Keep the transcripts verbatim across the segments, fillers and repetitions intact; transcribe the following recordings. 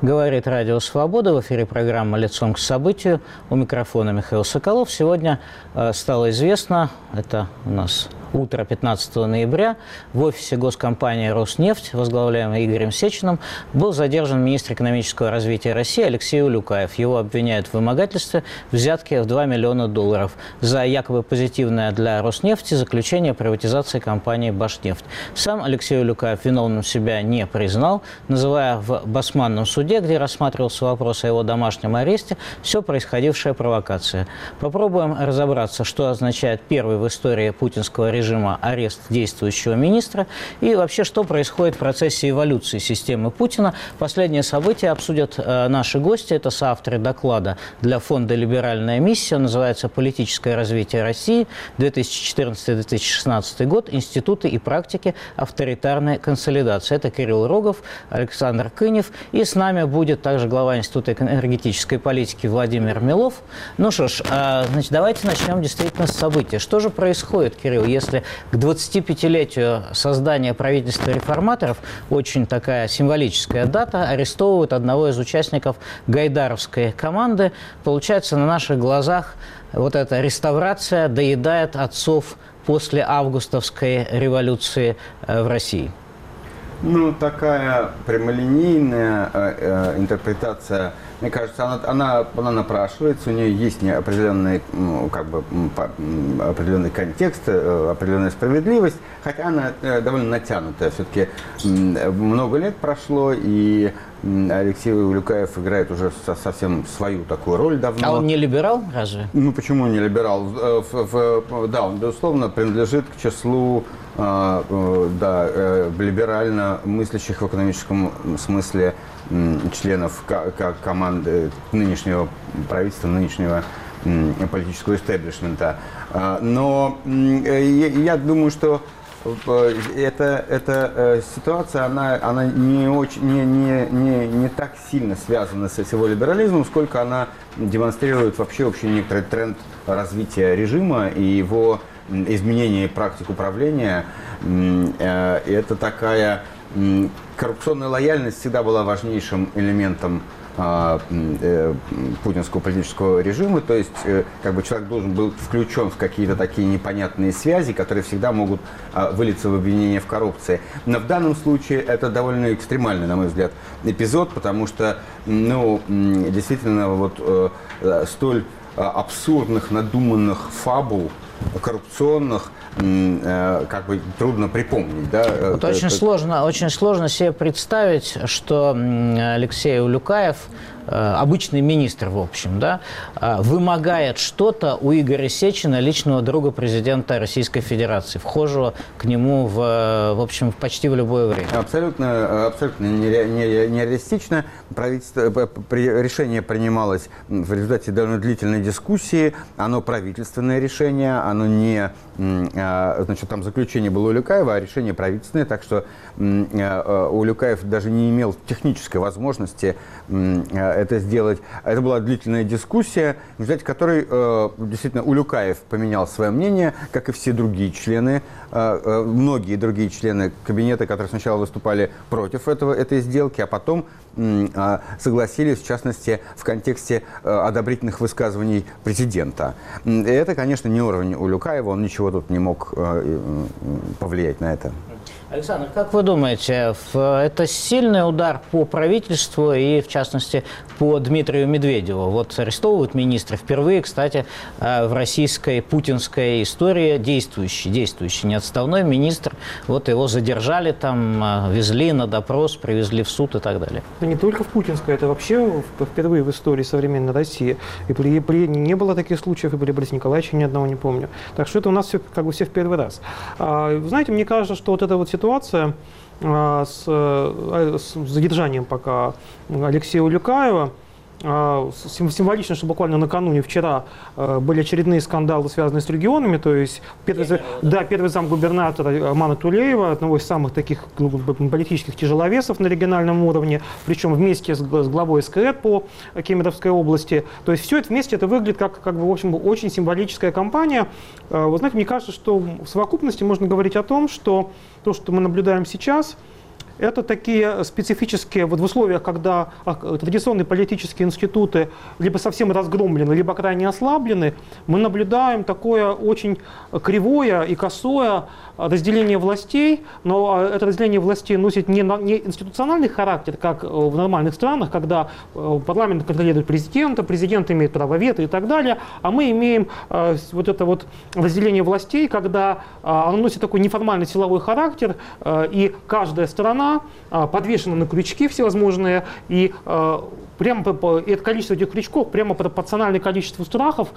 Говорит Радио Свобода. В эфире программа «Лицом к событию». У микрофона Михаил Соколов. Сегодня э, стало известно, это у нас утро пятнадцатого ноября, в офисе госкомпании «Роснефть», возглавляемой Игорем Сечиным, был задержан министр экономического развития России Алексей Улюкаев. Его обвиняют в вымогательстве взятки в два миллиона долларов за якобы позитивное для Роснефти заключение о приватизации компании «Башнефть». Сам Алексей Улюкаев виновным себя не признал, называя в Басманном суде, где рассматривался вопрос о его домашнем аресте, все происходившее провокация. Попробуем разобраться, что означает первый в истории путинского режима арест действующего министра и вообще, что происходит в процессе эволюции системы Путина. Последние события обсудят э, наши гости. Это соавторы доклада для фонда «Либеральная миссия». Он называется «Политическое развитие России. две тысячи четырнадцатый — две тысячи шестнадцатый год. Институты и практики авторитарной консолидации». Это Кирилл Рогов, Александр Кынев. И с нами будет также глава Института энергетической политики Владимир Милов. Ну что ж, э, значит, давайте начнем действительно с события. Что же происходит, Кирилл, если к двадцатипятилетию создания правительства реформаторов, очень такая символическая дата, арестовывают одного из участников гайдаровской команды. Получается, на наших глазах вот эта реставрация доедает отцов после августовской революции в России. Ну, такая прямолинейная э, э, интерпретация, мне кажется, она, она, она напрашивается, у нее есть определенный, ну, как бы, определенный контекст, э, определенная справедливость, хотя она э, довольно натянутая. Все-таки э, много лет прошло, и Алексей Улюкаев играет уже со, совсем свою такую роль давно. А он не либерал, разве? Ну, почему не либерал? В, в, в, да, он, безусловно, принадлежит к числу да, либерально мыслящих в экономическом смысле членов команды нынешнего правительства, нынешнего политического истеблишмента. Но я думаю, что эта, эта ситуация, она, она не, очень, не, не, не, не так сильно связана с его либерализмом, сколько она демонстрирует вообще общий некоторый тренд развития режима и его изменение практик управления. Это такая коррупционная лояльность всегда была важнейшим элементом путинского политического режима, то есть как бы человек должен был включен в какие-то такие непонятные связи, которые всегда могут вылиться в обвинение в коррупции. Но в данном случае это довольно экстремальный, на мой взгляд, эпизод, потому что, ну, действительно, вот столь абсурдных, надуманных фабул, коррупционных, как бы трудно припомнить. Да? Вот это... очень, сложно, очень сложно себе представить, что Алексей Улюкаев, обычный министр, в общем, да, вымогает что-то у Игоря Сечина, личного друга президента Российской Федерации, вхожего к нему в, в общем, почти в любое время. Абсолютно, абсолютно нереалистично. Правительство, решение принималось в результате довольно длительной дискуссии. Оно правительственное решение, оно не... Значит, там заключение было у Улюкаева, а решение правительственное, так что Улюкаев даже не имел технической возможности это сделать. Это была длительная дискуссия, в результате которой действительно Улюкаев поменял свое мнение, как и все другие члены, многие другие члены кабинета, которые сначала выступали против этого, этой сделки, а потом согласились, в частности, в контексте одобрительных высказываний президента. И это, конечно, не уровень Улюкаева, он ничего тут не мог повлиять на это. Александр, как вы думаете, это сильный удар по правительству и, в частности, по Дмитрию Медведеву? Вот арестовывают министра впервые, кстати, в российской путинской истории действующий, действующий, не отставной министр. Вот его задержали там, везли на допрос, привезли в суд и так далее. Это не только в путинской, это вообще впервые в истории современной России. И при, при, не было таких случаев, и при Борисе Николаевиче ни одного не помню. Так что это у нас все, как бы все в первый раз. А, знаете, мне кажется, что вот эта вот ситуация а, с, с задержанием пока Алексея Улюкаева, символично, что буквально накануне вчера были очередные скандалы, связанные с регионами, то есть первый, да, первый замгубернатора Амана Тулеева, одного из самых таких политических тяжеловесов на региональном уровне, причем вместе с главой СКР по Кемеровской области. То есть все это вместе это выглядит как, как бы, в общем, очень символическая кампания. Вы знаете, мне кажется, что в совокупности можно говорить о том, что то, что мы наблюдаем сейчас, это такие специфические, вот в условиях, когда традиционные политические институты либо совсем разгромлены, либо крайне ослаблены, мы наблюдаем такое очень кривое и косое разделение властей, но это разделение властей носит не, не институциональный характер, как в нормальных странах, когда парламент контролирует президента, президент имеет право вето и так далее, а мы имеем э, вот это вот разделение властей, когда э, оно носит такой неформальный силовой характер, э, и каждая сторона э, подвешена на крючки всевозможные, и э, прямо по, это количество этих крючков прямо пропорционально количеству страхов,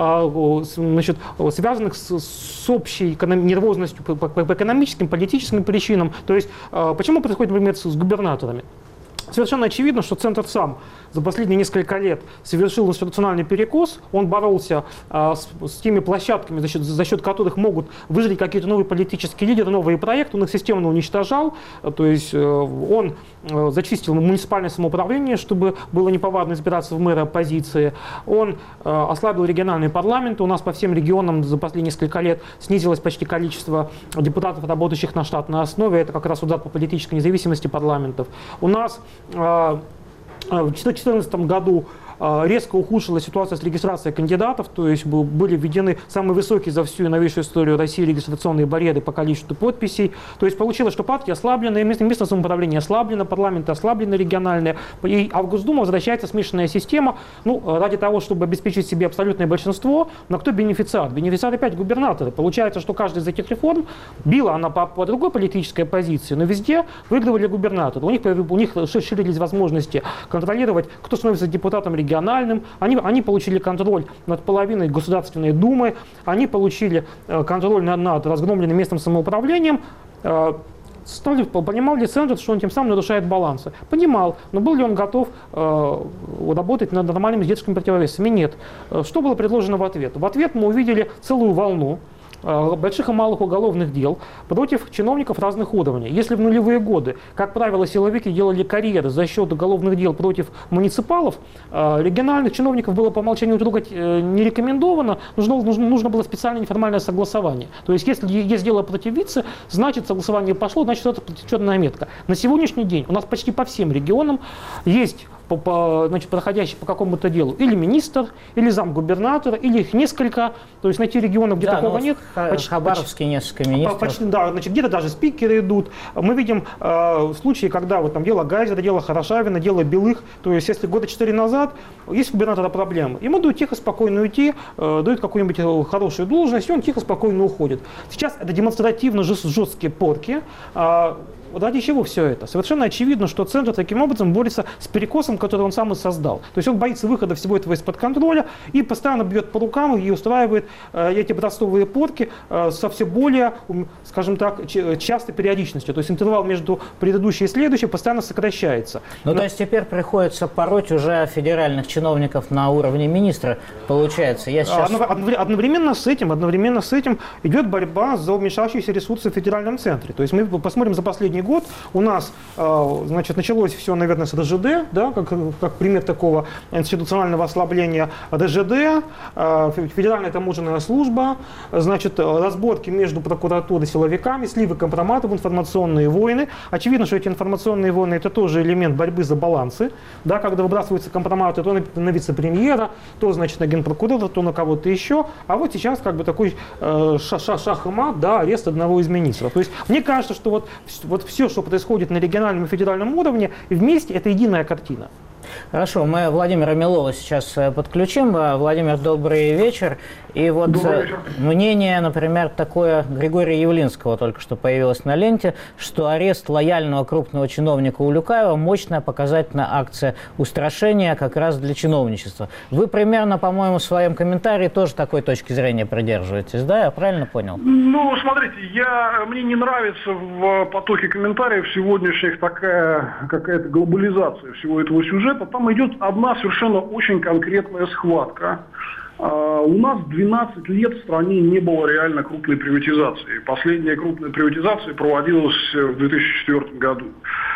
э, значит, связанных с, с общей эконом, нервозностью по, по, по экономическим, политическим причинам. То есть, э, почему происходит, например, с, с губернаторами? Совершенно очевидно, что Центр сам за последние несколько лет совершил институциональный перекос. Он боролся а, с, с теми площадками, за счет, за счет которых могут выжить какие-то новые политические лидеры, новые проекты. Он их системно уничтожал. То есть э, он э, зачистил муниципальное самоуправление, чтобы было неповадно избираться в мэры оппозиции. Он э, ослабил региональные парламенты. У нас по всем регионам за последние несколько лет снизилось почти количество депутатов, работающих на штатной основе. Это как раз удар по политической независимости парламентов. У нас в две тысячи четырнадцатом году резко ухудшилась ситуация с регистрацией кандидатов, то есть были введены самые высокие за всю новейшую историю России регистрационные барьеры по количеству подписей. То есть получилось, что партии ослаблены, местное самоуправление ослаблено, парламенты ослаблены региональные, и, а в Госдуму возвращается смешанная система, ну, ради того, чтобы обеспечить себе абсолютное большинство. Но кто бенефициар? Бенефициар опять губернаторы. Получается, что каждая из этих реформ била она по, по другой политической позиции, но везде выигрывали губернаторы. У них, у них ширились возможности контролировать, кто становится депутатом региональным, региональным, они, они получили контроль над половиной Государственной Думы, они получили э, контроль над, над разгромленным местным самоуправлением. Э, стали, понимал ли Центр, что он тем самым нарушает балансы? Понимал, но был ли он готов э, работать над нормальными детскими противовесами? Нет. Что было предложено в ответ? В ответ мы увидели целую волну больших и малых уголовных дел против чиновников разных уровней. Если в нулевые годы, как правило, силовики делали карьеры за счет уголовных дел против муниципалов, региональных чиновников было по умолчанию трогать не рекомендовано, нужно, нужно, нужно было специальное неформальное согласование. То есть, если есть дело против вице, значит, согласование пошло, значит, это противочетная метка. На сегодняшний день у нас почти по всем регионам есть По, по, значит, проходящий по какому-то делу или министр, или замгубернатора, или их несколько, то есть найти регионы, где да, такого нет. В Хабаровске несколько министров. Почти, да, значит, где-то даже спикеры идут. Мы видим э, случаи, когда вот, там, дело Гайзера, дело Хорошавина, дело Белых, то есть если года четыре назад есть у губернатора проблемы, ему дают тихо, спокойно уйти, э, дают какую-нибудь хорошую должность, и он тихо, спокойно уходит. Сейчас это демонстративно жесткие порки. Э, Ради чего все это? Совершенно очевидно, что Центр таким образом борется с перекосом, который он сам и создал. То есть он боится выхода всего этого из-под контроля и постоянно бьет по рукам и устраивает э, эти бростовые порки э, со все более, скажем так, частой периодичностью. То есть интервал между предыдущей и следующей постоянно сокращается. Ну, Но... то есть теперь приходится пороть уже федеральных чиновников на уровне министра, получается. Я сейчас... Одновременно с этим, одновременно с этим идет борьба за уменьшающиеся ресурсы в федеральном центре. То есть мы посмотрим за последний год, у нас, значит, началось все, наверное, с РЖД, да, как, как пример такого институционального ослабления. РЖД, Федеральная таможенная служба, значит, разборки между прокуратурой и силовиками, сливы компроматов, информационные войны. Очевидно, что эти информационные войны – это тоже элемент борьбы за балансы, да, когда выбрасываются компроматы то на, на вице-премьера, то, значит, на генпрокурора, то на кого-то еще. А вот сейчас как бы такой э, шах и мат, да, арест одного из министров. То есть мне кажется, что вот, вот все, что происходит на региональном и федеральном уровне, вместе это единая картина. Хорошо, мы Владимира Милова сейчас подключим. Владимир, добрый вечер. И вот мнение, например, такое Григория Явлинского только что появилось на ленте, что арест лояльного крупного чиновника Улюкаева – мощная показательная акция устрашения как раз для чиновничества. Вы примерно, по-моему, в своем комментарии тоже такой точки зрения придерживаетесь, да? Я правильно понял? Ну, смотрите, я, мне не нравится в потоке комментариев сегодняшних такая какая-то глобализация всего этого сюжета. Там идет одна совершенно очень конкретная схватка. Uh, у нас двенадцать лет в стране не было реально крупной приватизации. Последняя крупная приватизация проводилась в две тысячи четвёртом году.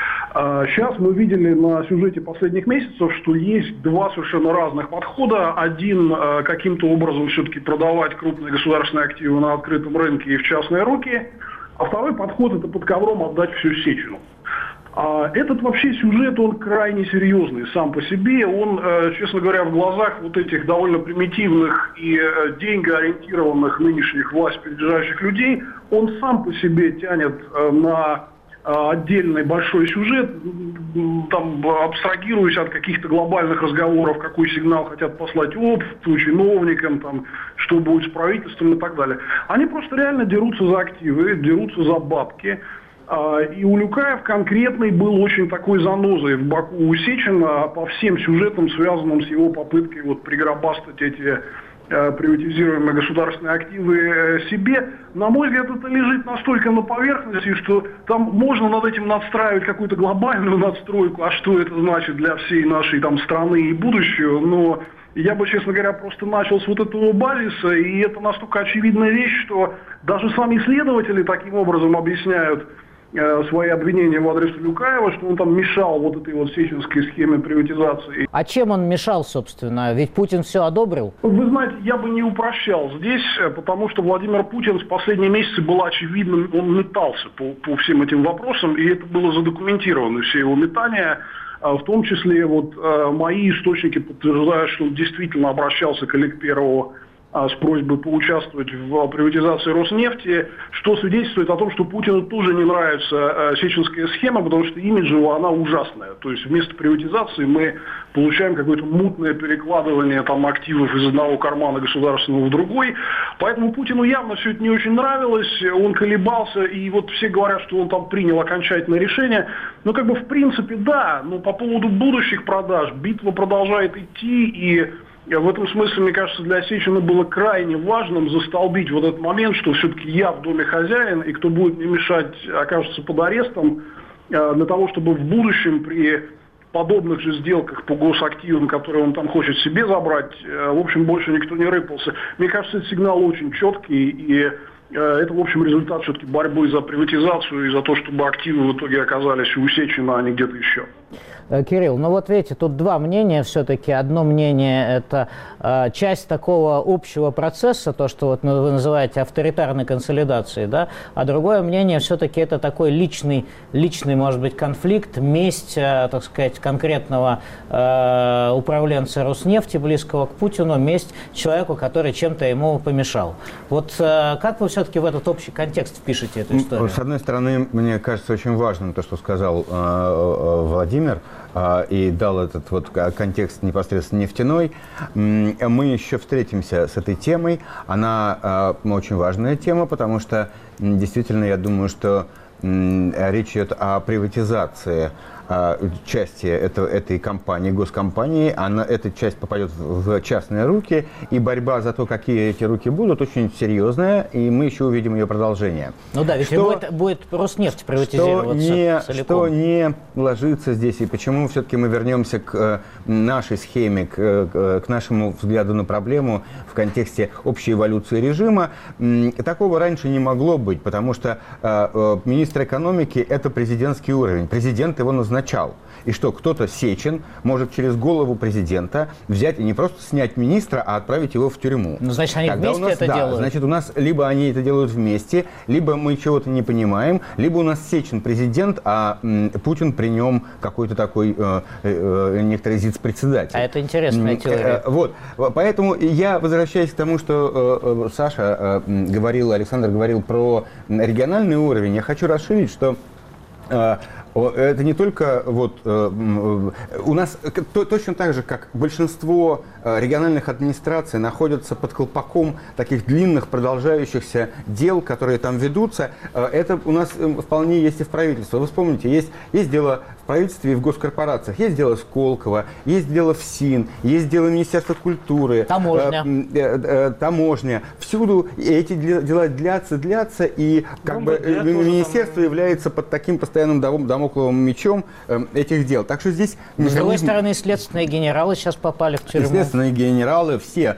Uh, сейчас мы видели на сюжете последних месяцев, что есть два совершенно разных подхода. Один uh, каким-то образом все-таки продавать крупные государственные активы на открытом рынке и в частные руки. А второй подход – это под ковром отдать всю Сечину. А этот вообще сюжет, он крайне серьезный сам по себе. Он, честно говоря, в глазах вот этих довольно примитивных и деньгоориентированных нынешних власть придержащих людей, он сам по себе тянет на отдельный большой сюжет, там, абстрагируясь от каких-то глобальных разговоров, какой сигнал хотят послать обществу, чиновникам, там, что будет с правительством и так далее. Они просто реально дерутся за активы, дерутся за бабки. И Улюкаев конкретный был очень такой занозой в боку у Сечина по всем сюжетам, связанным с его попыткой вот пригробастать эти приватизируемые государственные активы себе. На мой взгляд, это лежит настолько на поверхности, что там можно над этим надстраивать какую-то глобальную надстройку, а что это значит для всей нашей там страны и будущего, но я бы, честно говоря, просто начал с вот этого базиса, и это настолько очевидная вещь, что даже сами исследователи таким образом объясняют свои обвинения в адрес Улюкаева, что он там мешал вот этой вот сеченской схеме приватизации. А чем он мешал, собственно? Ведь Путин все одобрил? Вы знаете, я бы не упрощал здесь, потому что Владимир Путин в последние месяцы был очевидным, он метался по, по всем этим вопросам, и это было задокументировано, все его метания. В том числе вот мои источники подтверждают, что он действительно обращался к Олегу Первому с просьбой поучаствовать в приватизации Роснефти, что свидетельствует о том, что Путину тоже не нравится сеченская схема, потому что имиджево она ужасная. То есть вместо приватизации мы получаем какое-то мутное перекладывание там, активов из одного кармана государственного в другой. Поэтому Путину явно все это не очень нравилось, он колебался, и вот все говорят, что он там принял окончательное решение. Ну, как бы в принципе, да, но по поводу будущих продаж битва продолжает идти, и в этом смысле, мне кажется, для Сечина было крайне важным застолбить вот этот момент, что все-таки я в доме хозяин, и кто будет мне мешать, окажется под арестом, для того, чтобы в будущем при подобных же сделках по госактивам, которые он там хочет себе забрать, в общем, больше никто не рыпался. Мне кажется, этот сигнал очень четкий, и это, в общем, результат все-таки борьбы за приватизацию и за то, чтобы активы в итоге оказались у Сечина, а не где-то еще. Кирилл, ну вот видите, тут два мнения все-таки. Одно мнение – это э, часть такого общего процесса, то, что вот вы называете авторитарной консолидацией, да, а другое мнение все-таки это такой личный, личный, может быть, конфликт, месть, э, так сказать, конкретного э, управленца Роснефти, близкого к Путину, месть человеку, который чем-то ему помешал. Вот э, как вы все-таки в этот общий контекст впишете эту историю? С одной стороны, мне кажется очень важным то, что сказал э, Владимир, и дал этот вот контекст непосредственно нефтяной. Мы еще встретимся с этой темой. Она очень важная тема, потому что действительно, я думаю, что речь идет о приватизации части этого, этой компании, госкомпании, она, эта часть попадет в частные руки, и борьба за то, какие эти руки будут, очень серьезная, и мы еще увидим ее продолжение. Ну да, ведь что, будет, будет Роснефть приватизироваться что не, целиком. Что не ложится здесь, и почему все-таки мы вернемся к нашей схеме, к, к нашему взгляду на проблему в контексте общей эволюции режима, такого раньше не могло быть, потому что министр экономики – это президентский уровень, президент его назначает. Начал. И что кто-то, Сечин, может через голову президента взять и не просто снять министра, а отправить его в тюрьму. Ну, значит, они Тогда вместе у нас, это да, делают? Значит, у нас либо они это делают вместе, либо мы чего-то не понимаем, либо у нас Сечин президент, а м, Путин при нем какой-то такой э, э, некоторый зиц-председатель. А это интересная теория. Э, вот. Поэтому я возвращаюсь к тому, что э, э, Саша э, говорил, Александр говорил про региональный уровень. Я хочу расширить, что э, это не только вот э, у нас то, точно так же, как большинство региональных администраций находятся под колпаком таких длинных продолжающихся дел, которые там ведутся. Это у нас вполне есть и в правительстве. Вы вспомните, есть, есть дело в правительстве и в госкорпорациях, есть дело Сколково, есть дело в СИН, есть дело Министерства культуры, таможня. Э, э, э, таможня. Всюду эти дела длятся, длятся, и как бы министерство является под таким постоянным дамокловым мечом э, этих дел. Так что здесь... С другой стороны, следственные генералы сейчас попали в тюрьму. Следственные генералы, все,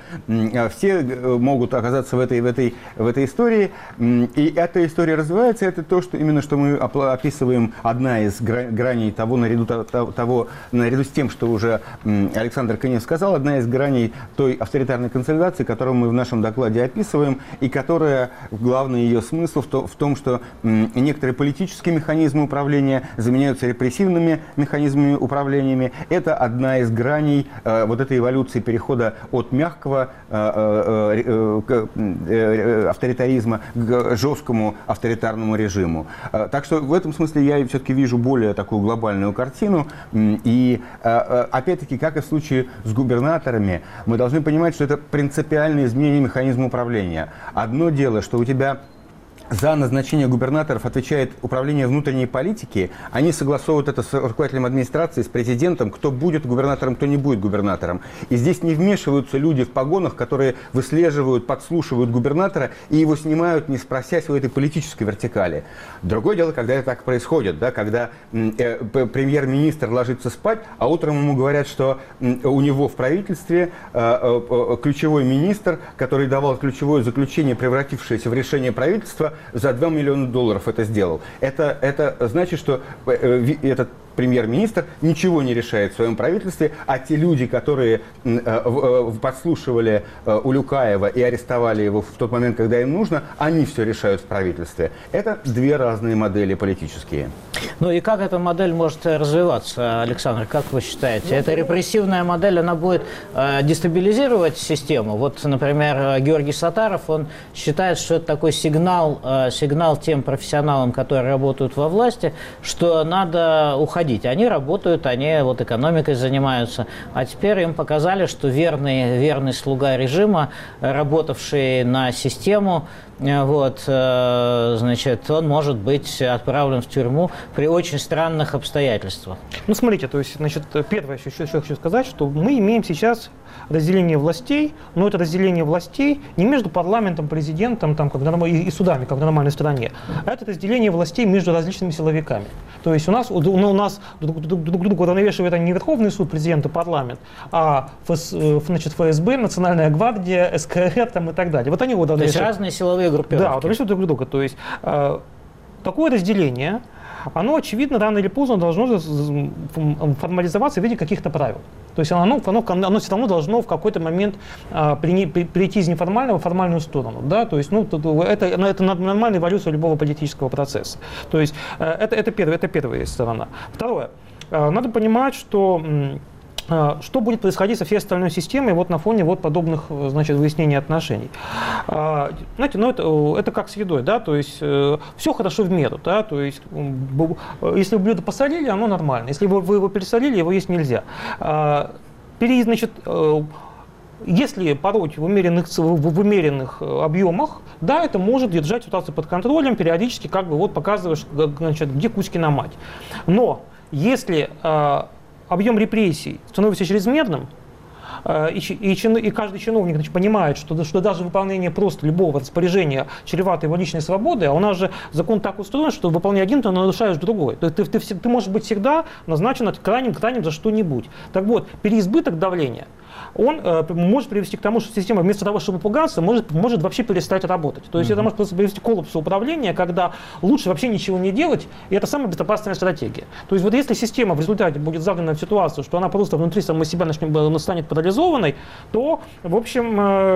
все могут оказаться в этой, в, этой, в этой истории. И эта история развивается. Это то, что именно что мы описываем, одна из граней того, наряду, того, наряду с тем, что уже Александр Конев сказал, одна из граней той авторитарной консолидации, которую мы в нашем докладе описываем, и которая, главный ее смысл в, то, в том, что некоторые политические механизмы управления заменяются репрессивными механизмами управления. Это одна из граней э, вот этой эволюции перехода от мягкого э, э, э, э, авторитаризма к жесткому авторитарному режиму. Э, так что в этом смысле я все-таки вижу более такую глобальную картину. И э, опять-таки, как и в случае с губернаторами, мы должны понимать, что это принципиальное изменение механизма управления. Одно дело, что у тебя за назначение губернаторов отвечает управление внутренней политики. Они согласовывают это с руководителем администрации, с президентом, кто будет губернатором, кто не будет губернатором. И здесь не вмешиваются люди в погонах, которые выслеживают, подслушивают губернатора и его снимают, не спросясь у этой политической вертикали. Другое дело, когда это так происходит, да, когда э, премьер-министр ложится спать, а утром ему говорят, что э, у него в правительстве э, э, ключевой министр, который давал ключевое заключение, превратившееся в решение правительства, за два миллиона долларов это сделал. Это, это значит, что этот премьер-министр ничего не решает в своем правительстве, а те люди, которые подслушивали Улюкаева и арестовали его в тот момент, когда им нужно, они все решают в правительстве. Это две разные модели политические. Ну и как эта модель может развиваться, Александр, как вы считаете? Эта репрессивная модель, она будет э, дестабилизировать систему? Вот, например, Георгий Саттаров, он считает, что это такой сигнал, э, сигнал тем профессионалам, которые работают во власти, что надо уходить. Они работают, они вот экономикой занимаются, а теперь им показали, что верный, верный слуга режима, работавший на систему, вот, значит, он может быть отправлен в тюрьму при очень странных обстоятельствах. Ну, смотрите, то есть, значит, первое, что я хочу сказать, что мы имеем сейчас разделение властей, но это разделение властей не между парламентом, президентом там, как, и судами, как в нормальной стране, а это разделение властей между различными силовиками. То есть у нас, у нас друг друга уравновешивает не Верховный суд, президент и парламент, а ФС, значит, ФСБ, Национальная гвардия, СКР там, и так далее. Вот они уравновешивают. То есть разные силовые группировки. Да, уравновешивают друг друга. То есть э, такое разделение, оно, очевидно, рано или поздно должно формализоваться в виде каких-то правил. То есть оно, оно, оно все равно должно в какой-то момент а, при, при, перейти из неформального в формальную сторону. Да? То есть, ну, это, это нормальная эволюция любого политического процесса. То есть это, это, первое, это первая сторона. Второе. Надо понимать, что что будет происходить со всей остальной системой вот на фоне вот подобных, значит, выяснений отношений. Знаете, ну это, это как с едой, да, то есть э, все хорошо в меру, да, то есть э, если вы блюдо посолили, оно нормально, если вы, вы его пересолили, его есть нельзя. Э, пере, значит, э, Если пороть в умеренных, в умеренных объемах, да, это может держать ситуацию под контролем, периодически как бы вот показываешь, значит, где кузьки на мать. Но если э, объем репрессий становится чрезмерным, и, и, и каждый чиновник, значит, понимает, что, что даже выполнение просто любого распоряжения чревато его личной свободой, а у нас же закон так устроен, что выполняя один, ты нарушаешь другой. То есть ты, ты, ты, ты можешь быть всегда назначен крайним, крайним за что-нибудь. Так вот, переизбыток давления, он э, может привести к тому, что система вместо того, чтобы пугаться, может, может вообще перестать работать. То есть mm-hmm. это может просто привести к коллапсу управления, когда лучше вообще ничего не делать, и это самая безопасная стратегия. То есть вот если система в результате будет загнана в ситуацию, что она просто внутри самой себя начнет, станет парализованной, то, в общем,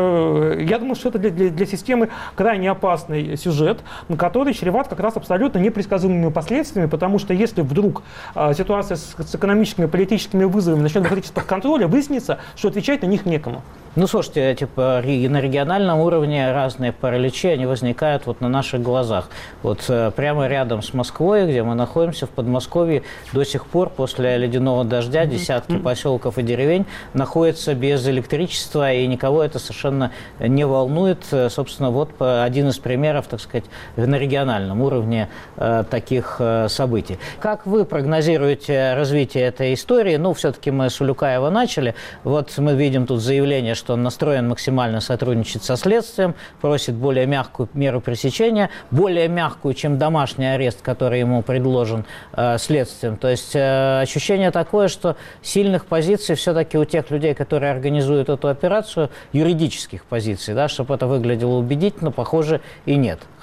э, я думаю, что это для, для, для системы крайне опасный сюжет, который чреват как раз абсолютно непредсказуемыми последствиями, потому что если вдруг э, ситуация с, с экономическими и политическими вызовами начнет выходить из-под контроля, выяснится, что отвечать на них некому. Ну, слушайте, типа на региональном уровне разные параличи, они возникают вот на наших глазах. Вот прямо рядом с Москвой, где мы находимся, в Подмосковье, до сих пор после ледяного дождя десятки mm-hmm. поселков и деревень находятся без электричества, и никого это совершенно не волнует. Собственно, вот один из примеров, так сказать, на региональном уровне э, таких э, событий. Как вы прогнозируете развитие этой истории? Ну, все-таки мы с Улюкаева начали. Вот мы видим тут заявление, что он настроен максимально сотрудничать со следствием, просит более мягкую меру пресечения, более мягкую, чем домашний арест, который ему предложен э, следствием. То есть э, ощущение такое, что сильных позиций все-таки у тех людей, которые организуют эту операцию, юридических позиций, да, чтобы это выглядело убедительно, похоже, и нет.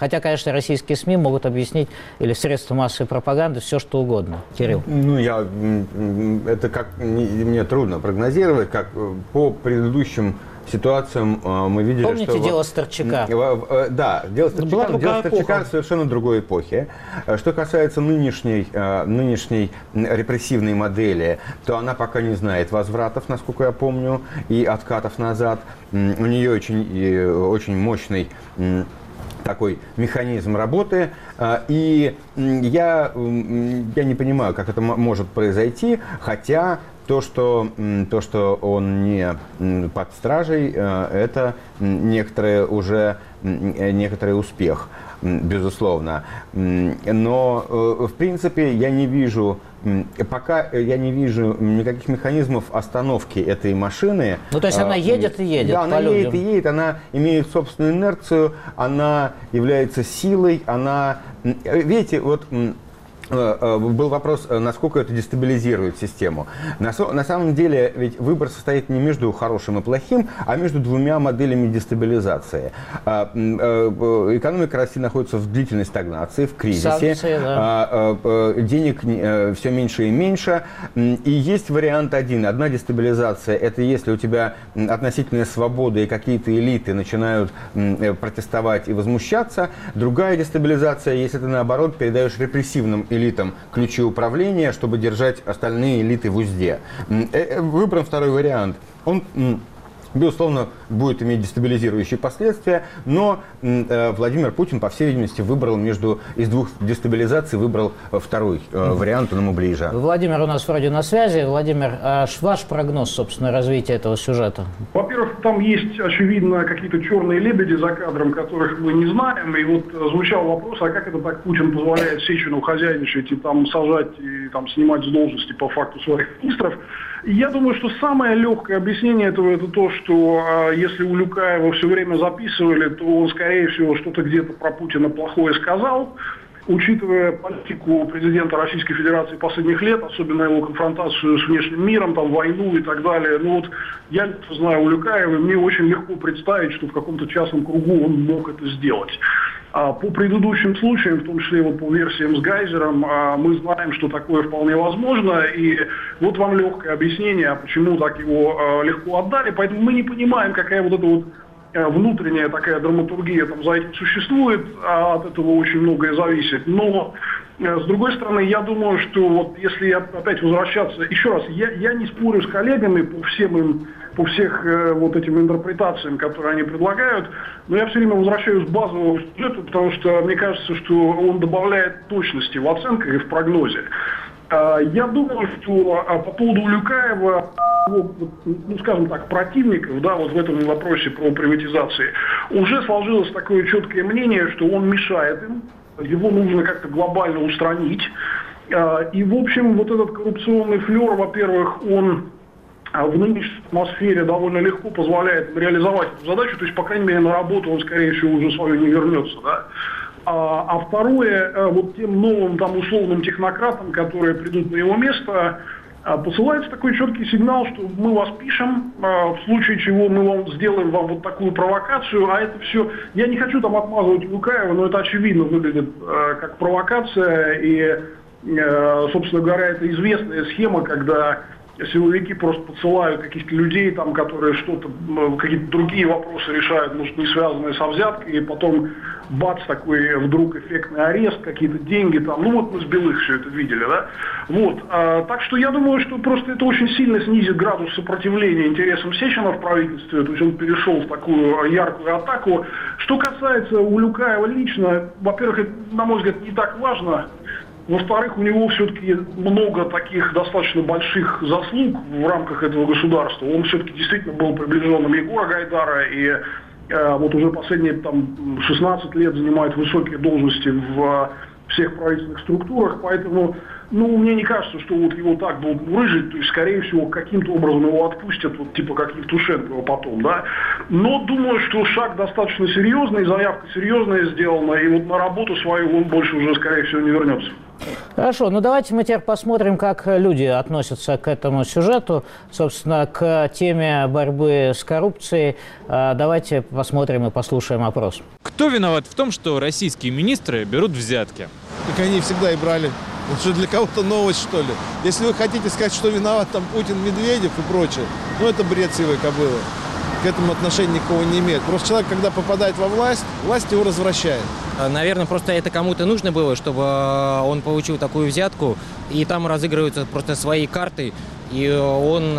Хотя, конечно, российские СМИ могут объяснить, или средства массовой пропаганды, все что угодно. Кирилл. Ну, я, это как, мне трудно прогнозировать, как по предыдущим ситуациям мы видели, Помните что... дело Старчака? Да, дело Старчака, дело Старчака совершенно другой эпохи. Что касается нынешней, нынешней репрессивной модели, то она пока не знает возвратов, насколько я помню, и откатов назад. У нее очень, очень мощный такой механизм работы, и я, я не понимаю, как это может произойти, хотя то, что, то, что он не под стражей, это некоторый уже некоторый успех, безусловно. Но, в принципе, я не вижу, пока я не вижу никаких механизмов остановки этой машины. Ну, то есть она едет и едет. Да, она едет и едет, она имеет собственную инерцию, она является силой, она... Видите, вот... Был вопрос, насколько это дестабилизирует систему. На, на самом деле, ведь выбор состоит не между хорошим и плохим, а между двумя моделями дестабилизации. Экономика России находится в длительной стагнации, в кризисе. Санкции, да. Денег все меньше и меньше. И есть вариант один. Одна дестабилизация – это если у тебя относительная свобода и какие-то элиты начинают протестовать и возмущаться. Другая дестабилизация, если ты, наоборот, передаешь репрессивным элитам ключи управления, чтобы держать остальные элиты в узде. Выбран второй вариант. Он, безусловно, будет иметь дестабилизирующие последствия, но э, Владимир Путин, по всей видимости, выбрал между из двух дестабилизаций, выбрал второй э, вариант, он ему ближе. Владимир у нас вроде на связи. Владимир, а ваш прогноз, собственно, развития этого сюжета? Во-первых, там есть, очевидно, какие-то черные лебеди за кадром, которых мы не знаем. И вот звучал вопрос, а как это так Путин позволяет Сечину хозяйничать и там сажать, и там снимать с должности по факту своих министров? Я думаю, что самое легкое объяснение этого это то, что э, если у Люкаева все время записывали, то он, скорее всего, что-то где-то про Путина плохое сказал. Учитывая политику президента Российской Федерации последних лет, особенно его конфронтацию с внешним миром, там, войну и так далее, ну вот я знаю у Люкаева, мне очень легко представить, что в каком-то частном кругу он мог это сделать. А по предыдущим случаям, в том числе вот по версиям с Гайзером, мы знаем, что такое вполне возможно. И вот вам легкое объяснение, почему так его легко отдали. Поэтому мы не понимаем, какая вот эта вот внутренняя такая драматургия там за этим существует, а от этого очень многое зависит. Но, с другой стороны, я думаю, что вот если опять возвращаться, еще раз, я, я не спорю с коллегами по всем им, по всех э, вот этим интерпретациям, которые они предлагают, но я все время возвращаюсь к базовому сюжету, потому что мне кажется, что он добавляет точности в оценках и в прогнозе. Э, я думаю, что э, по поводу Люкаева, ну, скажем так, противников, да, вот в этом вопросе про приватизации, уже сложилось такое четкое мнение, что он мешает им, его нужно как-то глобально устранить. Э, и, в общем, вот этот коррупционный флер, во-первых, он в нынешней атмосфере довольно легко позволяет реализовать эту задачу, то есть, по крайней мере, на работу он, скорее всего, уже свою не вернется, да. А, а второе, вот тем новым там условным технократам, которые придут на его место, посылается такой четкий сигнал, что мы вас пишем, в случае чего мы вам сделаем вам вот такую провокацию, а это все, я не хочу там отмазывать Люкаева, но это очевидно выглядит как провокация, и, собственно говоря, это известная схема, когда силовики просто подсылают каких-то людей, там, которые что-то, какие-то другие вопросы решают, может, не связанные со взяткой, и потом бац, такой вдруг эффектный арест, какие-то деньги там. Ну вот мы с Белых все это видели, да? Вот. А, так что я думаю, что просто это очень сильно снизит градус сопротивления интересам Сечина в правительстве, то есть он перешел в такую яркую атаку. Что касается у Люкаева лично, во-первых, это, на мой взгляд, не так важно. Во-вторых, у него все-таки много таких достаточно больших заслуг в рамках этого государства. Он все-таки действительно был приближенным Егора Гайдара и э, вот уже последние там, шестнадцать лет занимает высокие должности в всех правительственных структурах. Поэтому, ну, мне не кажется, что вот его так будут мурыжить, то есть, скорее всего, каким-то образом его отпустят, вот типа как Евтушенко потом, да. Но думаю, что шаг достаточно серьезный, заявка серьезная сделана, и вот на работу свою он больше уже, скорее всего, не вернется. Хорошо, ну давайте мы теперь посмотрим, как люди относятся к этому сюжету, собственно, к теме борьбы с коррупцией. Давайте посмотрим и послушаем опрос. Кто виноват в том, что российские министры берут взятки? Так они всегда и брали. Это что, для кого-то новость, что ли? Если вы хотите сказать, что виноват там Путин, Медведев и прочее, ну это бред сивой кобылы. К этому отношения никого не имеет. Просто человек, когда попадает во власть, власть его развращает. Наверное, просто это кому-то нужно было, чтобы он получил такую взятку, и там разыгрываются просто свои карты, и он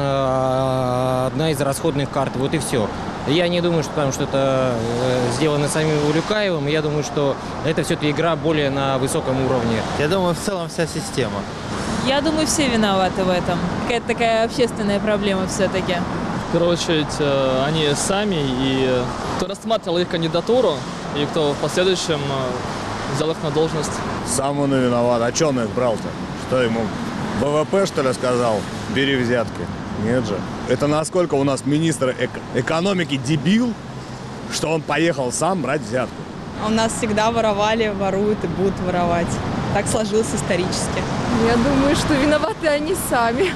одна из расходных карт, вот и все. Я не думаю, что там что-то сделано самим Улюкаевым, я думаю, что это все-таки игра более на высоком уровне. Я думаю, в целом вся система. Я думаю, все виноваты в этом. Какая-то такая общественная проблема все-таки. В первую очередь, они сами, и кто рассматривал их кандидатуру, и кто в последующем взял их на должность. Сам он и виноват. А что он их брал-то? Что ему, ВВП, что ли, сказал? Бери взятки. Нет же. Это насколько у нас министр эк- экономики дебил, что он поехал сам брать взятку. У нас всегда воровали, воруют и будут воровать. Так сложилось исторически. Я думаю, что виноваты они сами.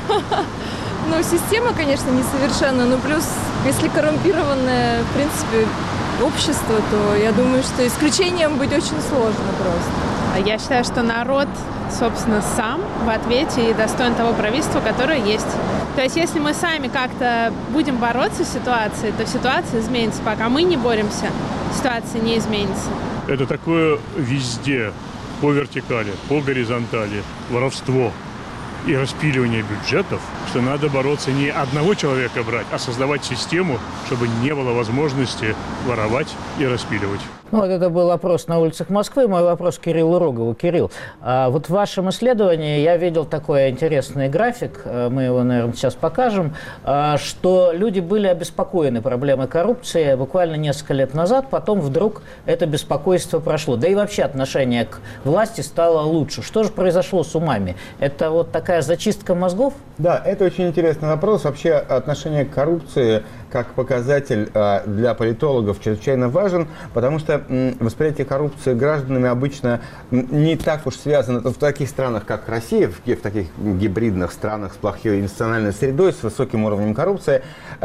Ну, система, конечно, несовершенна, но плюс, если коррумпированное, в принципе, общество, то я думаю, что исключением быть очень сложно просто. Я считаю, что народ, собственно, сам в ответе и достоин того правительства, которое есть. То есть, если мы сами как-то будем бороться с ситуацией, то ситуация изменится. Пока мы не боремся, ситуация не изменится. Это такое везде, по вертикали, по горизонтали, воровство и распиливание бюджетов, что надо бороться не одного человека брать, а создавать систему, чтобы не было возможности воровать и распиливать. Ну, вот это был опрос на улицах Москвы. Мой вопрос к Кириллу Рогову. Кирилл, а вот в вашем исследовании я видел такой интересный график, мы его, наверное, сейчас покажем, что люди были обеспокоены проблемой коррупции буквально несколько лет назад, потом вдруг это беспокойство прошло. Да и вообще отношение к власти стало лучше. Что же произошло с умами? Это вот такая зачистка мозгов? Да, это очень интересный вопрос. Вообще отношение к коррупции как показатель для политологов чрезвычайно важен, потому что восприятие коррупции гражданами обычно не так уж связано в таких странах, как Россия, в таких гибридных странах с плохой институциональной средой, с высоким уровнем коррупции.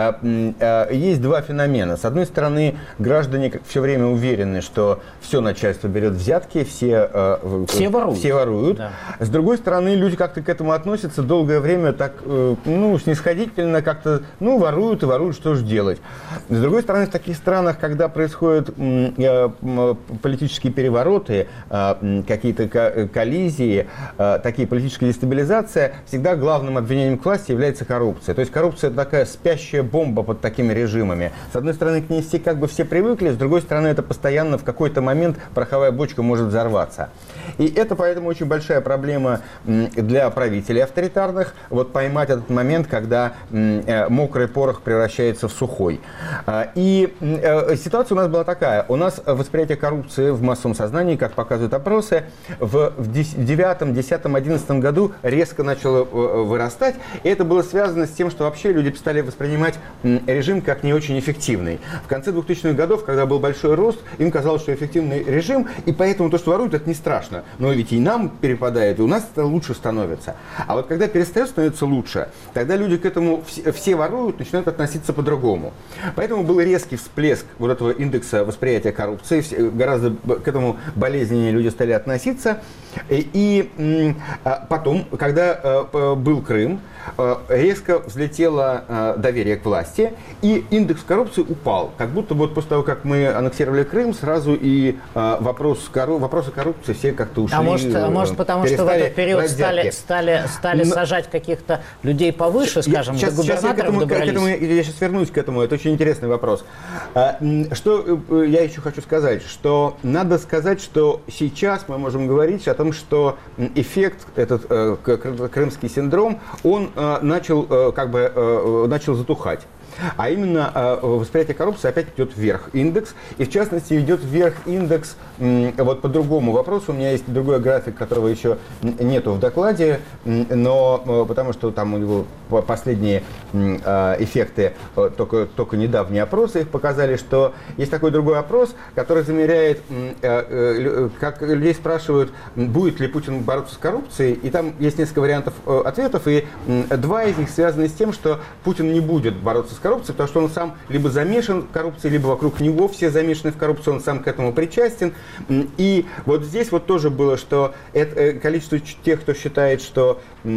Есть два феномена. С одной стороны, граждане все время уверены, что все начальство берет взятки, все, все воруют. Все воруют. Да. С другой стороны, люди как-то к этому относятся долгое время так, ну, снисходительно, как-то, ну, воруют и воруют, что же делать. С другой стороны, в таких странах, когда происходят политические перевороты, какие-то коллизии, такие политические дестабилизации, всегда главным обвинением к власти является коррупция. То есть коррупция – это такая спящая бомба под такими режимами. С одной стороны, к ней все как бы все привыкли, с другой стороны, это постоянно в какой-то момент пороховая бочка может взорваться. И это поэтому очень большая проблема для правителей авторитарных, вот поймать этот момент, когда мокрый порох превращается в сухой. И ситуация у нас была такая. У нас восприятие коррупции в массовом сознании, как показывают опросы, в девятом, десятом, одиннадцатом году резко начало вырастать. И это было связано с тем, что вообще люди стали воспринимать режим как не очень эффективный. В конце двухтысячных годов, когда был большой рост, им казалось, что эффективный режим, и поэтому то, что воруют, это не страшно. Но ведь и нам перепадает, и у нас это лучше становится. А вот когда перестает становиться лучше, тогда люди к этому все, все воруют, начинают относиться по-другому. Поэтому был резкий всплеск вот этого индекса восприятия коррупции, гораздо к этому болезненнее люди стали относиться. И, и потом, когда был Крым, резко взлетело доверие к власти, и индекс коррупции упал. Как будто вот после того, как мы аннексировали Крым, сразу и вопрос, вопросы коррупции все как-то ушли. А может, а может потому что в этот период стали, стали, стали Но... сажать каких-то людей повыше, скажем, сейчас, до губернаторов сейчас я, добрались? К этому, я сейчас вернусь к этому, это очень интересный вопрос. Что я еще хочу сказать, что надо сказать, что сейчас мы можем говорить о том, что эффект, этот крымский синдром, он начал, как бы, начал затухать. А именно восприятие коррупции опять идет вверх индекс, и в частности идет вверх индекс вот по другому вопросу. У меня есть другой график, которого еще нету в докладе, но потому что там у него последние эффекты, только, только недавние опросы их показали, что есть такой другой опрос, который замеряет, как людей спрашивают, будет ли Путин бороться с коррупцией, и там есть несколько вариантов ответов, и Два из них связаны с тем, что Путин не будет бороться с коррупцией, потому что он сам либо замешан в коррупции, либо вокруг него все замешаны в коррупции, он сам к этому причастен. И вот здесь вот тоже было, что это количество тех, кто считает, что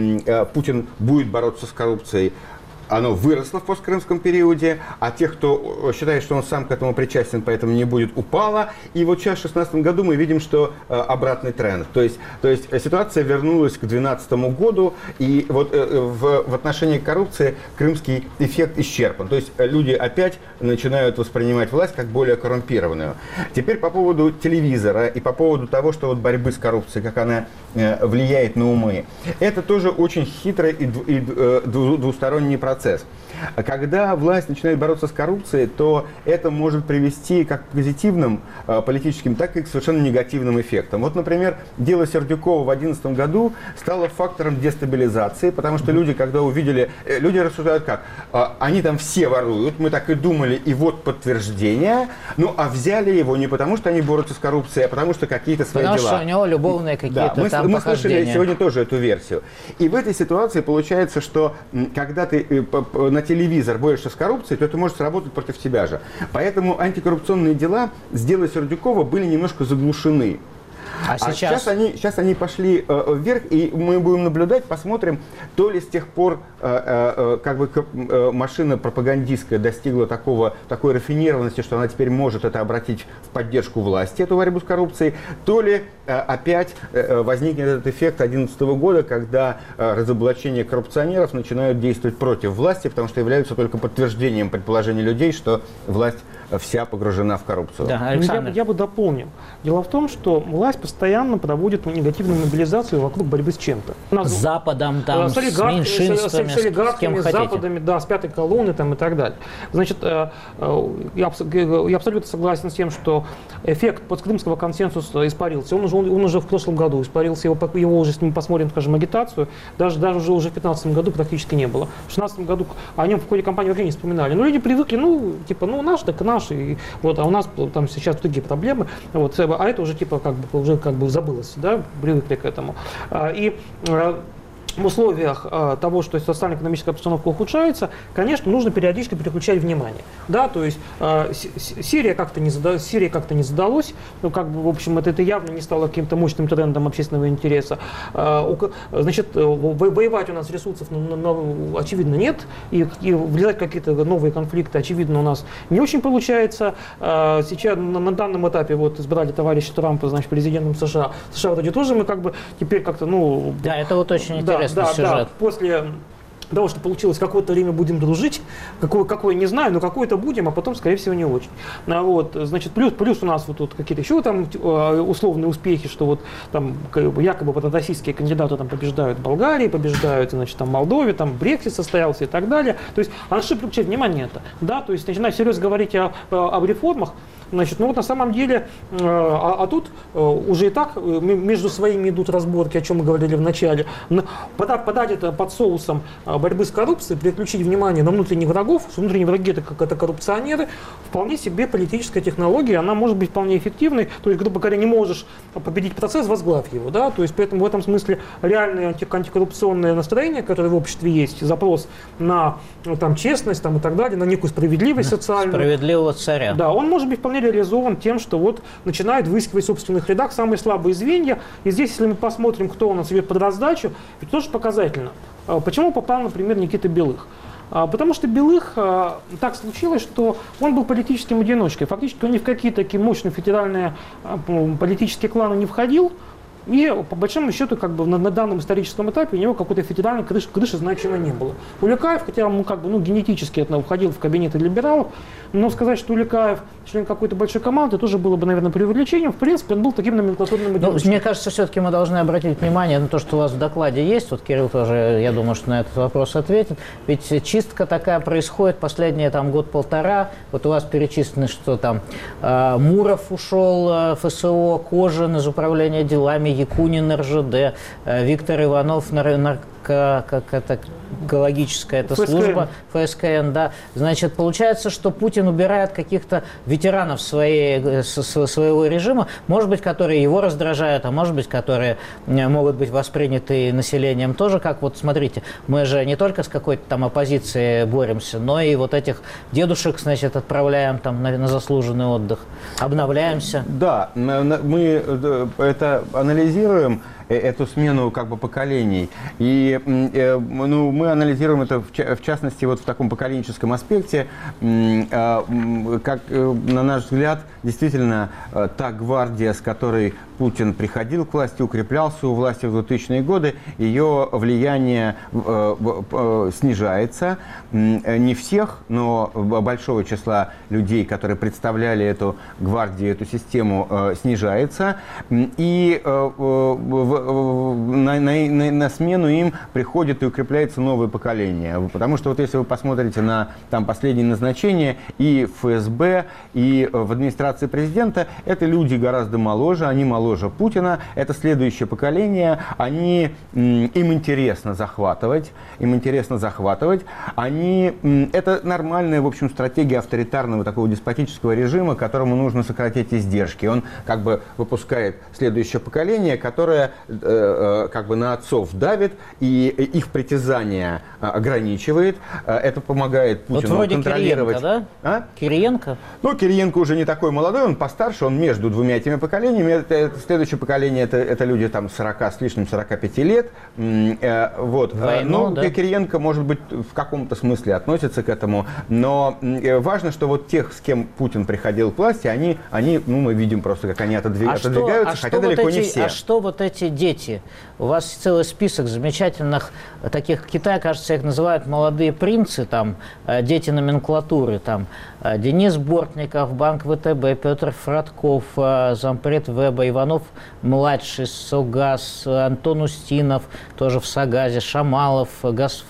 Путин будет бороться с коррупцией, оно выросло в посткрымском периоде, а тех, кто считает, что он сам к этому причастен, поэтому не будет, упало. И вот сейчас, в две тысячи шестнадцатом году, мы видим, что э, обратный тренд. То есть, то есть ситуация вернулась к две тысячи двенадцатому году, и вот э, в, в отношении коррупции крымский эффект исчерпан. То есть люди опять начинают воспринимать власть как более коррумпированную. Теперь по поводу телевизора и по поводу того, что вот борьбы с коррупцией, как она э, влияет на умы. Это тоже очень хитрый и, и э, двусторонний процесс. Процесс. Когда власть начинает бороться с коррупцией, то это может привести как к позитивным э, политическим, так и к совершенно негативным эффектам. Вот, например, дело Сердюкова в две тысячи одиннадцатом году стало фактором дестабилизации, потому что люди, когда увидели, э, люди рассуждают как, э, они там все воруют, мы так и думали, и вот подтверждение, ну а взяли его не потому, что они борются с коррупцией, а потому что какие-то свои потому дела. Потому что у него любовные какие-то да, мы, там мы похождения. слышали сегодня тоже эту версию. И в этой ситуации получается, что когда ты на телевизор борешься с коррупцией, то это может сработать против тебя же. Поэтому антикоррупционные дела с делом Сердюкова были немножко заглушены. А, а сейчас? сейчас, они, сейчас они пошли э, вверх, и мы будем наблюдать, посмотрим, то ли с тех пор э, э, как бы э, машина пропагандистская достигла такого, такой рафинированности, что она теперь может это обратить в поддержку власти, эту борьбу с коррупцией, то ли э, опять э, возникнет этот эффект две тысячи одиннадцатого года, когда э, разоблачения коррупционеров начинают действовать против власти, потому что являются только подтверждением предположений людей, что власть вся погружена в коррупцию. Да, Александр. Я, я бы дополнил. Дело в том, что власть постоянно проводит негативную мобилизацию вокруг борьбы с чем-то. С Западом, там, с, олигарх, с меньшинствами, с, с олигархами, с, с Западами, да, с пятой колонны там, и так далее. Значит, я, я абсолютно согласен с тем, что эффект посткрымского консенсуса испарился. Он уже, он уже в прошлом году испарился, его, его уже, если мы посмотрим, скажем, агитацию, даже, даже уже, уже в две тысячи пятнадцатом году практически не было. В две тысячи шестнадцатом году о нем в какой-то кампании вообще не вспоминали. Но люди привыкли, ну, типа, ну, наш, так наш, и, вот, а у нас там сейчас такие проблемы, вот, а это уже, типа, как бы, уже как бы забылось, да, привыкли к этому. И в условиях э, того, что социально-экономическая обстановка ухудшается, конечно, нужно периодически переключать внимание. Да, то есть э, Сирия как-то не, зада, Сирия как-то не задалось, ну, как бы, в общем, это, это явно не стало каким-то мощным трендом общественного интереса. Э, у, значит, воевать у нас ресурсов, ну, ну, очевидно, нет, и, и влезать в какие-то новые конфликты, очевидно, у нас не очень получается. Э, сейчас на, на данном этапе вот избрали товарища Трампа, значит, президентом США. США вроде тоже мы как бы теперь как-то, ну... Да, это вот очень интересно. Да, сюжет. да, после того, что получилось, какое-то время будем дружить, какое, какое не знаю, но какое-то будем, а потом, скорее всего, не очень. А вот, значит, плюс, плюс у нас вот тут какие-то еще там условные успехи, что вот там якобы вот российские кандидаты там побеждают в Болгарии, побеждают, значит, там в Молдове, там Брексит состоялся и так далее. То есть, а на что переключать внимание это? Да, то есть, начинать серьезно говорить о, об реформах, значит, ну вот на самом деле, а, а тут уже и так между своими идут разборки, о чем мы говорили в начале. Подать, подать это под соусом борьбы с коррупцией, переключить внимание на внутренних врагов, что внутренние враги это, как это коррупционеры, вполне себе политическая технология, она может быть вполне эффективной, то есть, грубо говоря, не можешь победить процесс, возглавь его, да, то есть, поэтому в этом смысле реальное анти- антикоррупционное настроение, которое в обществе есть, запрос на там, честность там, и так далее, на некую справедливость социальную. Справедливого царя. Да, он может быть вполне реализован тем, что вот начинает выискивать в собственных рядах самые слабые звенья, и здесь, если мы посмотрим, кто у нас идет под раздачу, это тоже показательно. Почему попал, например, Никита Белых? Потому что Белых так случилось, что он был политическим одиночкой. Фактически он ни в какие такие мощные федеральные политические кланы не входил. И по большому счету, как бы на, на данном историческом этапе у него какой-то федеральной крыши, крыши значимо не было. Уликаев, хотя он как бы, ну, генетически это, входил в кабинеты либералов, но сказать, что Уликаев член какой-то большой команды, тоже было бы, наверное, преувеличением. В принципе, он был таким номенклатурным одиночкой. Ну, мне кажется, все-таки мы должны обратить внимание на то, что у вас в докладе есть. Вот Кирилл тоже, я думаю, что на этот вопрос ответит. Ведь чистка такая происходит последние там год-полтора. Вот у вас перечислено, что там э, Муров ушел, э, ФСО, Кожин из управления делами, Якунин эр жэ дэ, э, Виктор Иванов, нар- нар- как это экологическая эта служба, ФСКН, да. Значит, получается, что Путин убирает каких-то ветеранов своей, своего режима, может быть, которые его раздражают, а может быть, которые могут быть восприняты населением тоже, как вот, смотрите, мы же не только с какой-то там оппозицией боремся, но и вот этих дедушек, значит, отправляем там на, на заслуженный отдых, обновляемся. Да, мы это анализируем, эту смену как бы поколений. И ну, мы анализируем это в частности вот в таком поколенческом аспекте. Как, на наш взгляд, действительно та гвардия, с которой Путин приходил к власти, укреплялся у власти в двухтысячные годы, ее влияние снижается. Не всех, но большого числа людей, которые представляли эту гвардию, эту систему, снижается. И на, на, на смену им приходит и укрепляется новое поколение. Потому что вот если вы посмотрите на там, последние назначения и в ФСБ, и в администрации президента, это люди гораздо моложе, они моложе Путина, это следующее поколение, они, им интересно захватывать, им интересно захватывать, они, это нормальная, в общем, стратегия авторитарного такого деспотического режима, которому нужно сократить издержки. Он как бы выпускает следующее поколение, которое э, как бы на отцов давит и их притязания ограничивает. Это помогает Путину вот вроде контролировать. Кириенко, да? А? Кириенко? Ну, Кириенко уже не такой молодой, он постарше, он между двумя этими поколениями. Это, это, следующее поколение это, это люди там сорока с лишним, сорока пяти лет. Вот. Войну, ну, да? Кириенко, может быть, в каком-то смысле относится к этому, но важно, что вот тех, с кем Путин приходил к власти, они, они ну, мы видим просто, как они отодвиг... а отодвигаются, что, а хотя что далеко вот эти, не все. А что вот эти дети? У вас целый список замечательных таких, в Китае, кажется, их называют молодые принцы, там, дети номенклатуры, там, Денис Бортников, Банк ВТБ, Петр Фродков, зампред ВЭБа, Иванов-младший, СОГАЗ, Антон Устинов, тоже в СОГАЗе, Шамалов, Газфонд.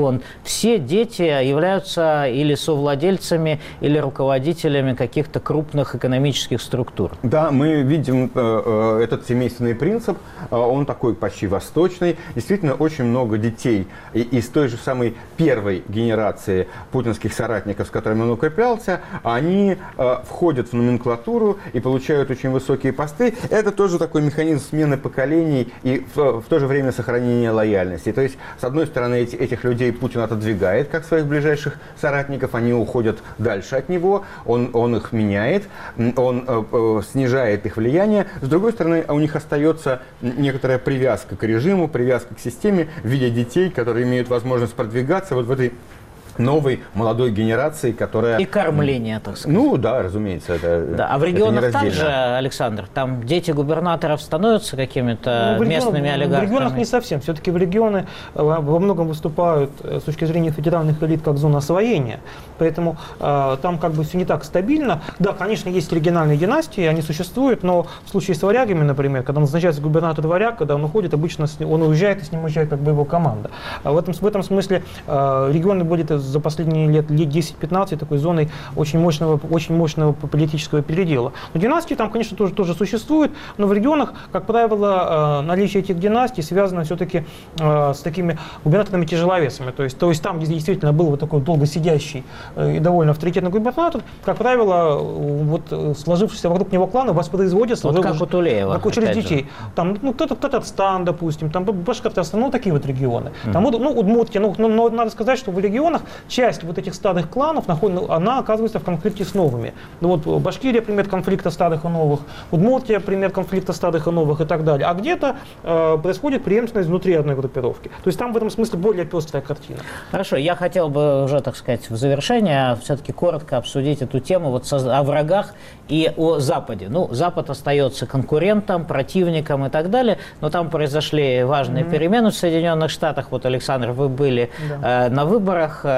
Все дети являются или совладельцами, или руководителями каких-то крупных экономических структур. Да, мы видим э, этот семейственный принцип, э, он такой почти восточный. Действительно, очень много детей и, из той же самой первой генерации путинских соратников, с которыми он укреплялся, они э, входят в номенклатуру и получают очень высокие посты. Это тоже такой механизм смены поколений и в, в то же время сохранения лояльности. То есть, с одной стороны, эти, этих людей Путин отодвигает, как своих ближайших соратников, они уходят дальше от него, он, он их меняет, он э, э, снижает их влияние. С другой стороны, у них остается некоторая привязка к режиму, привязка к системе в виде детей, которые имеют возможность продвигаться вот в этой новой молодой генерации, которая... И кормление, так сказать. Ну да, разумеется. Это, да. А в регионах также, Александр, там дети губернаторов становятся какими-то ну, местными олигархами? В регионах не совсем. Все-таки в регионы во многом выступают с точки зрения федеральных элит как зона освоения. Поэтому э, там как бы все не так стабильно. Да, конечно, есть региональные династии, они существуют, но в случае с варягами, например, когда назначается губернатор варяг, когда он уходит, обычно он уезжает, и с ним уезжает как бы его команда. А в этом, в этом смысле э, регионы будет за последние лет, лет десять-пятнадцать такой зоной очень мощного, очень мощного политического передела. Но династии там, конечно, тоже, тоже существуют, но в регионах, как правило, наличие этих династий связано все-таки с такими губернаторными тяжеловесами. То есть, то есть там, где действительно был вот такой долго сидящий и довольно авторитетный губернатор, как правило, вот сложившийся вокруг него кланы воспроизводятся вот как у Тулеева, через детей. Же. Там, ну, кто-то Татарстан, допустим, там Башкортостан, ну, такие вот регионы. Mm. Там, ну, Удмуртия, ну, но, но надо сказать, что в регионах часть вот этих старых кланов, она оказывается в конфликте с новыми. Ну, вот Башкирия пример конфликта старых и новых, Удмуртия пример конфликта старых и новых и так далее. А где-то э, происходит преемственность внутри одной группировки. То есть там в этом смысле более пестрая картина. Хорошо, я хотел бы уже, так сказать, в завершение все-таки коротко обсудить эту тему вот о врагах и о Западе. Ну, Запад остается конкурентом, противником и так далее, но там произошли важные mm-hmm. перемены в Соединенных Штатах. Вот, Александр, вы были да. э, на выборах.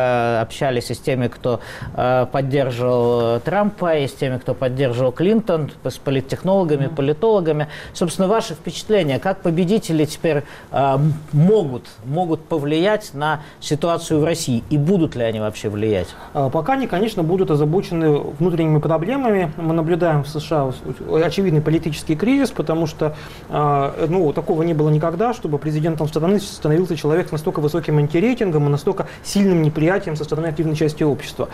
э, общались и с теми, кто э, поддерживал Трампа, и с теми, кто поддерживал Клинтон, с политтехнологами, политологами. Собственно, ваши впечатления, как победители теперь э, могут, могут повлиять на ситуацию в России, и будут ли они вообще влиять? Пока они, конечно, будут озабочены внутренними проблемами. Мы наблюдаем в США очевидный политический кризис, потому что ну, такого не было никогда, чтобы президентом страны становился человек с настолько высоким антирейтингом и настолько сильным неприятием со стороны активной части общества.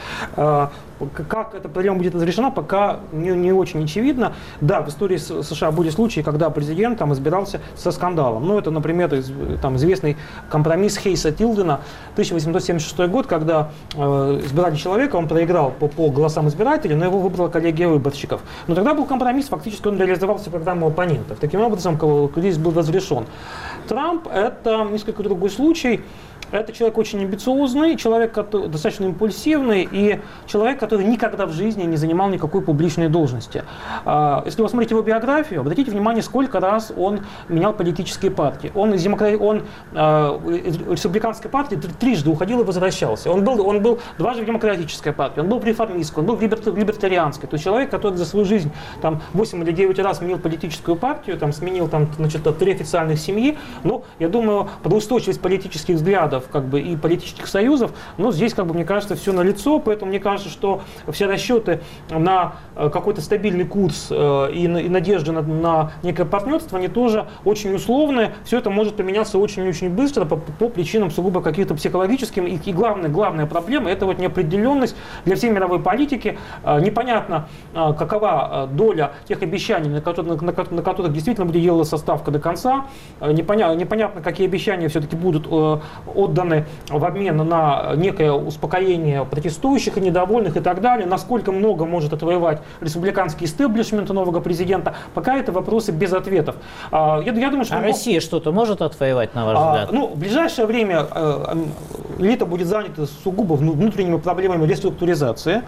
Как эта проблема будет разрешена, пока не, не очень очевидно. Да, в истории США были случаи, когда президент там избирался со скандалом. Ну, это, например, из, там, известный компромисс Хейса Тилдена, тысяча восемьсот семьдесят шестой год, когда э, избирали человека, он проиграл по, по голосам избирателей, но его выбрала коллегия выборщиков. Но тогда был компромисс, фактически он реализовал всю программу оппонентов. Таким образом, кризис был разрешен. Трамп – это несколько другой случай. Это человек очень амбициозный, человек который, достаточно импульсивный и человек, который никогда в жизни не занимал никакой публичной должности. Если вы смотрите его биографию, обратите внимание, сколько раз он менял политические партии. Он из, демокра... он, из республиканской партии трижды уходил и возвращался. Он был, он был дважды в демократической партии, он был в реформистской, он был в либертарианской. То есть человек, который за свою жизнь там, восемь или девять раз сменил политическую партию, там, сменил там, значит, три официальных семьи. Ну, я думаю, под устойчивость политических взглядов как бы, и политических союзов, но здесь, как бы, мне кажется, все налицо, поэтому мне кажется, что все расчеты на какой-то стабильный курс э, и, и надежды на, на некое партнерство, они тоже очень условные. Все это может поменяться очень-очень быстро по, по причинам сугубо каких-то психологическим. И, и главная, главная проблема – это вот неопределенность для всей мировой политики. Э, непонятно, э, какова доля тех обещаний, на которых, на, на которых действительно будет делаться ставка до конца. Э, непонятно, непонятно, какие обещания все-таки будут э, отданы в обмен на некое успокоение протестующих и недовольных и так далее. Насколько много может отвоевать республиканский истеблишмент нового президента, пока это вопросы без ответов. Я, я думаю, что а Россия мог... что-то может отвоевать, на ваш взгляд? А, ну, в ближайшее время элита будет занята сугубо внутренними проблемами реструктуризации.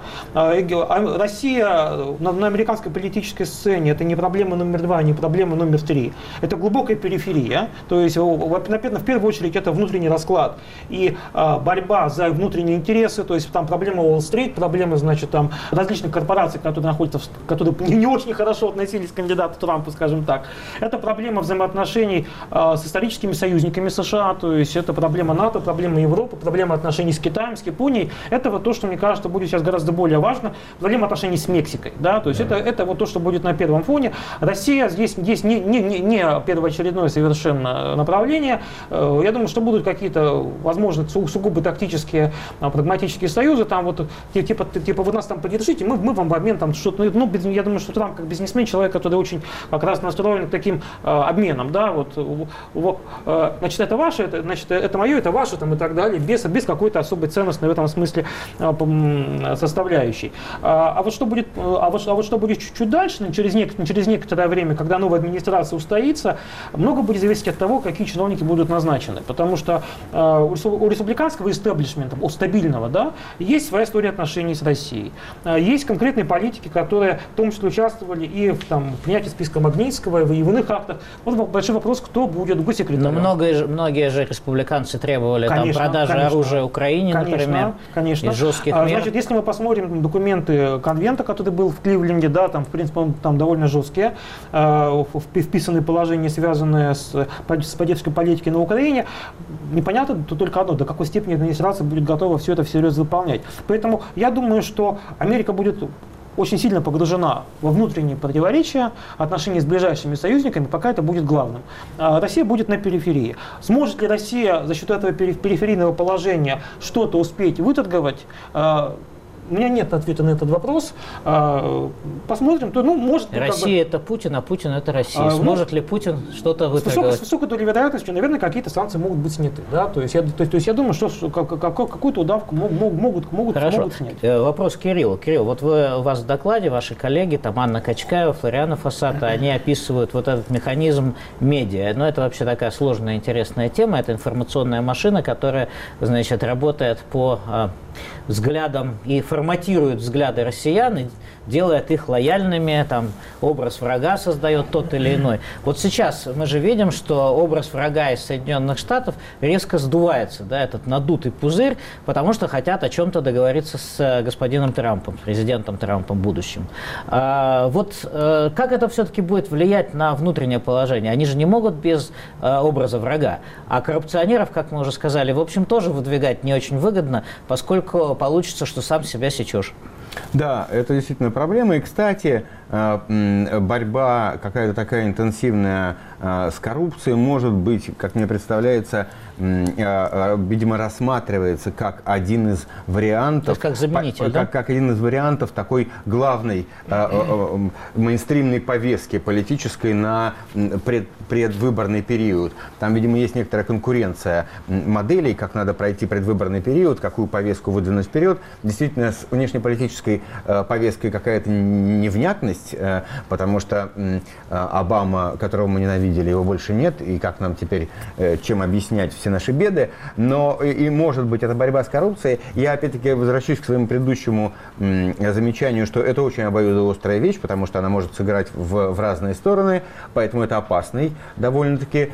Россия на, на американской политической сцене это не проблема номер два, не проблема номер три. Это глубокая периферия. То есть, наверное, в первую очередь это внутренний расклад и борьба за внутренние интересы. То есть там проблема Уолл-стрит, проблемы, значит, там различных корпораций, которые находятся, которые не очень хорошо относились к кандидату Трампу, скажем так. Это проблема взаимоотношений э, с историческими союзниками США, то есть это проблема НАТО, проблема Европы, проблема отношений с Китаем, с Японией. Это вот то, что, мне кажется, будет сейчас гораздо более важно. Проблема отношений с Мексикой. Да? То есть mm-hmm. это, это вот то, что будет на первом фоне. Россия здесь, здесь не, не, не, не первоочередное совершенно направление. Э, я думаю, что будут какие-то, возможно, сугубо тактические, прагматические союзы. Там вот типа, типа вы нас там поддержите, мы, мы вам в обмен там что-то, ну, я думаю, что Трамп как бизнесмен, человек, который очень как раз настроен к таким э, обменам, да, вот, вот э, значит, это ваше, это, значит, это мое, это ваше, там, и так далее, без, без какой-то особой ценностной в этом смысле э, составляющей. А, а вот что будет, а вот, а вот что будет чуть-чуть дальше, через, нек, через некоторое время, когда новая администрация устоится, много будет зависеть от того, какие чиновники будут назначены, потому что э, у республиканского истеблишмента, у стабильного, да, есть своя история отношений с Россией, э, есть конкретные политики, которые в том числе участвовали и в, там, в принятии списка Магнитского, и в иных актах. Вот большой вопрос, кто будет госсекретарем. Но многие, многие же республиканцы требовали конечно, там, продажи конечно, оружия Украине, конечно, например, конечно. из жестких а, мер. Значит, если мы посмотрим документы конвента, который был в Кливленде, да, там, в принципе, он, там довольно жесткие, э, вписанные положения, связанные с, с поддержкой политики на Украине, непонятно только одно, до какой степени администрация будет готова все это всерьез выполнять. Поэтому я думаю, что Америка будет очень сильно погружена во внутренние противоречия, отношения с ближайшими союзниками, пока это будет главным. Россия будет на периферии. Сможет ли Россия за счет этого периферийного положения что-то успеть выторговать? У меня нет ответа на этот вопрос. Посмотрим. То, ну, может, Россия как бы... это Путин, а Путин это Россия. Сможет ну, ли Путин что-то выторговать? С высокой долей вероятностью, наверное, какие-то санкции могут быть сняты. Да? То, есть я, то, то есть я думаю, что какую-то удавку могут, могут, могут, могут снять. Вопрос Кириллу. Кирилл, вот вы, у вас в докладе ваши коллеги, там Анна Качкаева, Флориана Фассата, они описывают вот этот механизм медиа. Но это вообще такая сложная, интересная тема. Это информационная машина, которая, значит, работает по а, взглядам и формулировкам форматирует взгляды россиян и делает их лояльными, там, образ врага создает тот или иной. Вот сейчас мы же видим, что образ врага из Соединенных Штатов резко сдувается, да, этот надутый пузырь, потому что хотят о чем-то договориться с господином Трампом, с президентом Трампом будущим. А, вот а, как это все-таки будет влиять на внутреннее положение? Они же не могут без а, образа врага. А коррупционеров, как мы уже сказали, в общем, тоже выдвигать не очень выгодно, поскольку получится, что сам себя сечешь. Да, это действительно проблема. И, кстати, борьба какая-то такая интенсивная с коррупцией, может быть, как мне представляется, видимо, рассматривается как один из вариантов, как заменитель, как, да? как один из вариантов такой главной мейнстримной повестки политической на пред, предвыборный период. Там, видимо, есть некоторая конкуренция моделей, как надо пройти предвыборный период, какую повестку выдвинуть вперед. Действительно, с внешнеполитической повесткой какая-то невнятность, потому что Обама, которого мы ненавидели, его больше нет, и как нам теперь, чем объяснять все наши беды, но и, и может быть это борьба с коррупцией. Я опять-таки возвращусь к своему предыдущему замечанию, что это очень обоюдоострая вещь, потому что она может сыграть в, в разные стороны, поэтому это опасный, довольно-таки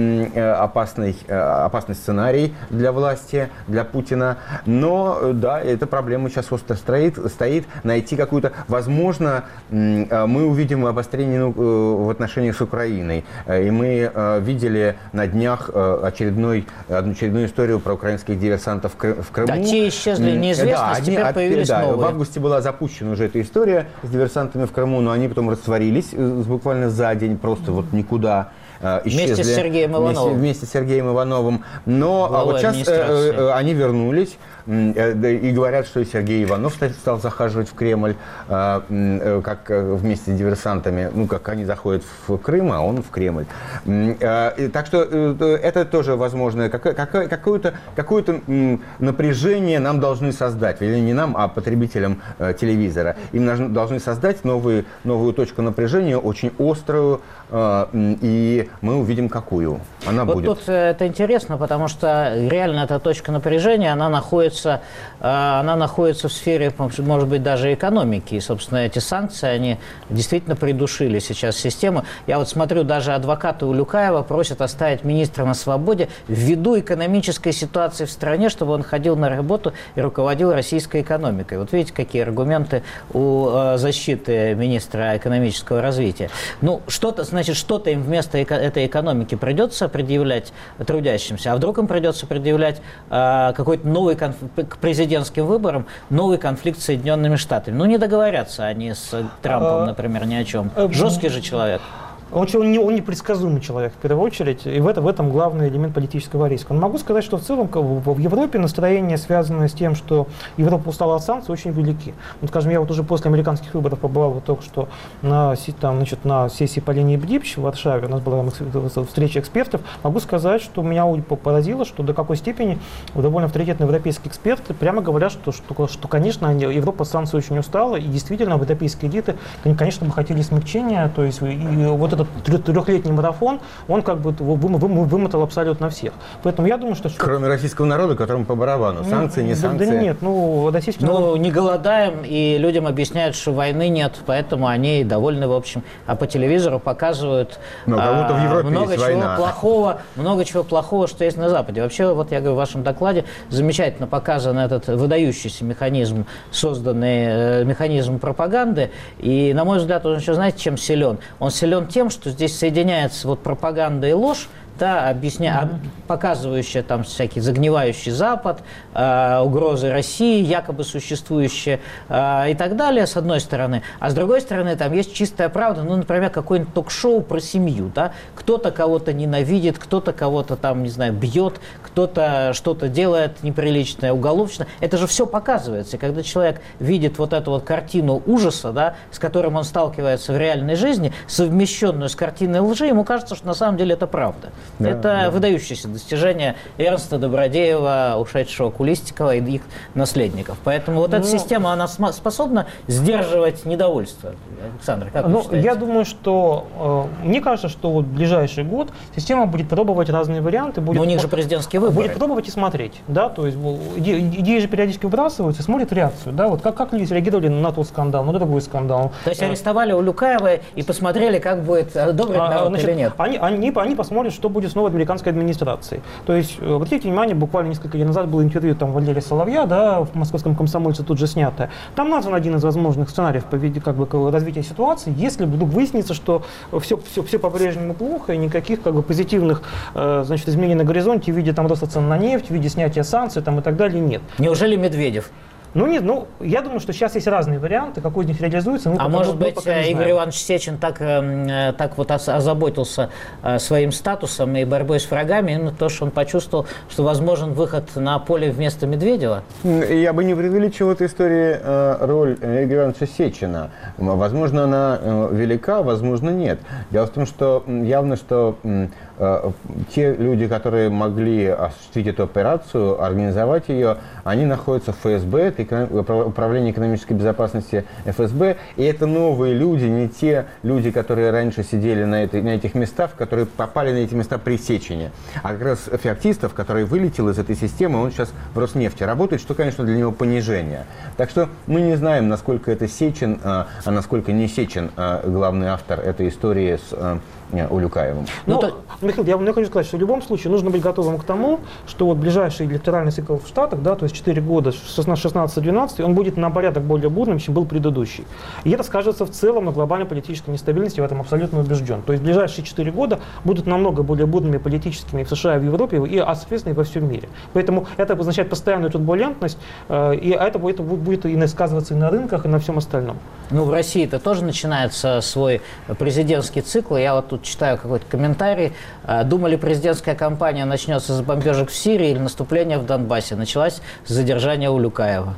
опасный, опасный сценарий для власти, для Путина. Но да, эта проблема сейчас остро стоит, стоит найти какую-то, возможно, мы увидим обострение в отношениях с Украиной. И мы видели на днях очередной, очередную историю про украинских диверсантов в Крыму. Да, те исчезли неизвестность, да, теперь они, появились да, новые. В августе была запущена уже эта история с диверсантами в Крыму, но они потом растворились буквально за день, просто вот никуда. Исчезли, вместе с Сергеем Ивановым. Вместе, вместе с Сергеем Ивановым. Но а вот сейчас э, они вернулись э, и говорят, что и Сергей Иванов стал, стал захаживать в Кремль, э, э, как вместе с диверсантами. Ну, как они заходят в Крым, а он в Кремль. Э, э, так что э, это тоже возможно. Как, как, какое-то, какое-то м, напряжение нам должны создать. Или не нам, а потребителям э, телевизора. Им нужно, должны создать новые, новую точку напряжения, очень острую, э, и мы увидим, какую она вот будет. Тут это интересно, потому что реально эта точка напряжения, она находится, она находится в сфере, может быть, даже экономики. И, собственно, эти санкции, они действительно придушили сейчас систему. Я вот смотрю, даже адвокаты Улюкаева просят оставить министра на свободе ввиду экономической ситуации в стране, чтобы он ходил на работу и руководил российской экономикой. Вот видите, какие аргументы у защиты министра экономического развития. Ну, что-то, значит, что-то им вместо этой экономики придется предъявлять трудящимся, а вдруг им придется предъявлять э, какой-то новый конфликт, к президентским выборам новый конфликт с Соединенными Штатами. Ну, не договорятся они с Трампом, например, ни о чем. Жесткий же человек. Он, он, не, он непредсказуемый человек, в первую очередь, и в, это, в этом главный элемент политического риска. Но могу сказать, что в целом в Европе настроение, связанное с тем, что Европа устала от санкций, очень велики. Вот, скажем, я вот уже после американских выборов побывал вот только что на, там, значит, на сессии по линии БДИПЧ в Варшаве, у нас была встреча экспертов. Могу сказать, что меня поразило, что до какой степени довольно авторитетные европейские эксперты прямо говорят, что, что, что конечно, Европа от санкций очень устала, и действительно, европейские элиты, конечно, бы хотели смягчения, то есть и вот этот трехлетний марафон, он как бы вымотал абсолютно всех. Поэтому я думаю, что... Кроме российского народа, которому по барабану. Санкции, не санкции. Да, да нет, ну, российский ну, народ... не голодаем, и людям объясняют, что войны нет, поэтому они довольны, в общем. А по телевизору показывают Но кому-то в Европе много есть чего война. плохого, много чего плохого, что есть на Западе. Вообще, вот я говорю, в вашем докладе замечательно показан этот выдающийся механизм, созданный механизм пропаганды. И, на мой взгляд, он еще, знаете, чем силен? Он силен тем, что здесь соединяется вот пропаганда и ложь, да, объясня... mm-hmm. показывающая там всякий загнивающий Запад, э, угрозы России, якобы существующие э, и так далее, с одной стороны. А с другой стороны, там есть чистая правда, ну, например, какое-нибудь ток-шоу про семью, да, кто-то кого-то ненавидит, кто-то кого-то там, не знаю, бьет, кто-то что-то делает неприличное, уголовочное. Это же все показывается. И когда человек видит вот эту вот картину ужаса, да, с которым он сталкивается в реальной жизни, совмещенную с картиной лжи, ему кажется, что на самом деле это правда. Да, это да. выдающееся достижение Эрнста Добродеева, ушедшего Кулистикова и их наследников. Поэтому вот ну, эта система, она способна сдерживать недовольство. Александр, как ну, вы считаете? Я думаю, что, э, мне кажется, что вот в ближайший год система будет пробовать разные варианты. Будет, Но у них же президентские выборы. Будет пробовать и смотреть, да, то есть идеи, идеи же периодически выбрасываются, смотрят реакцию, да, вот как, как люди реагировали на тот скандал, на другой скандал. То есть арестовали Улюкаева и посмотрели, как будет одобрить народ а, значит, или нет? Они, они, они посмотрят, что будет с новой американской администрацией. То есть, обратите внимание, буквально несколько дней назад было интервью там Валерия Соловья, да, в «Московском комсомольце» тут же снятое. Там назван один из возможных сценариев по виде, как бы, развития ситуации, если вдруг выяснится, что все, все, все по-прежнему плохо, и никаких как бы, позитивных э, значит, изменений на горизонте в виде там, роста цен на нефть, в виде снятия санкций там, и так далее нет. Неужели Медведев? Ну нет, ну я думаю, что сейчас есть разные варианты, какой из них реализуется. А может быть, Игорь Иванович Сечин так, э, так вот озаботился э, своим статусом и борьбой с врагами, именно то, что он почувствовал, что возможен выход на поле вместо Медведева? Я бы не преувеличил в этой истории э, роль Игоря Ивановича Сечина. Возможно, она э, велика, возможно, нет. Дело в том, что явно, что э, те люди, которые могли осуществить эту операцию, организовать ее, они находятся в эф эс бэ, это Управление экономической безопасности эф эс бэ, и это новые люди, не те люди, которые раньше сидели на, этой, на этих местах, которые попали на эти места при Сечине. А как раз Феоктистов, который вылетел из этой системы, он сейчас в Роснефти работает, что, конечно, для него понижение. Так что мы не знаем, насколько это Сечин, а насколько не Сечин главный автор этой истории с Улюкаевым. Ну, ну, то... Михаил, я вам хочу сказать, что в любом случае нужно быть готовым к тому, что вот ближайший электоральный цикл в Штатах, да, то есть четыре года, шестнадцать-двенадцать, он будет на порядок более бурным, чем был предыдущий. И это скажется в целом на глобальной политической нестабильности, я в этом абсолютно убежден. То есть ближайшие четыре года будут намного более бурными политическими в США, в Европе и, соответственно, и во всем мире. Поэтому это обозначает постоянную турбулентность, э, и это, это будет и сказываться и на рынках, и на всем остальном. Ну, в России-то тоже начинается свой президентский цикл. Я вот тут читаю какой-то комментарий. Думали, президентская кампания начнется с бомбежек в Сирии или наступления в Донбассе. Началась с задержания Улюкаева.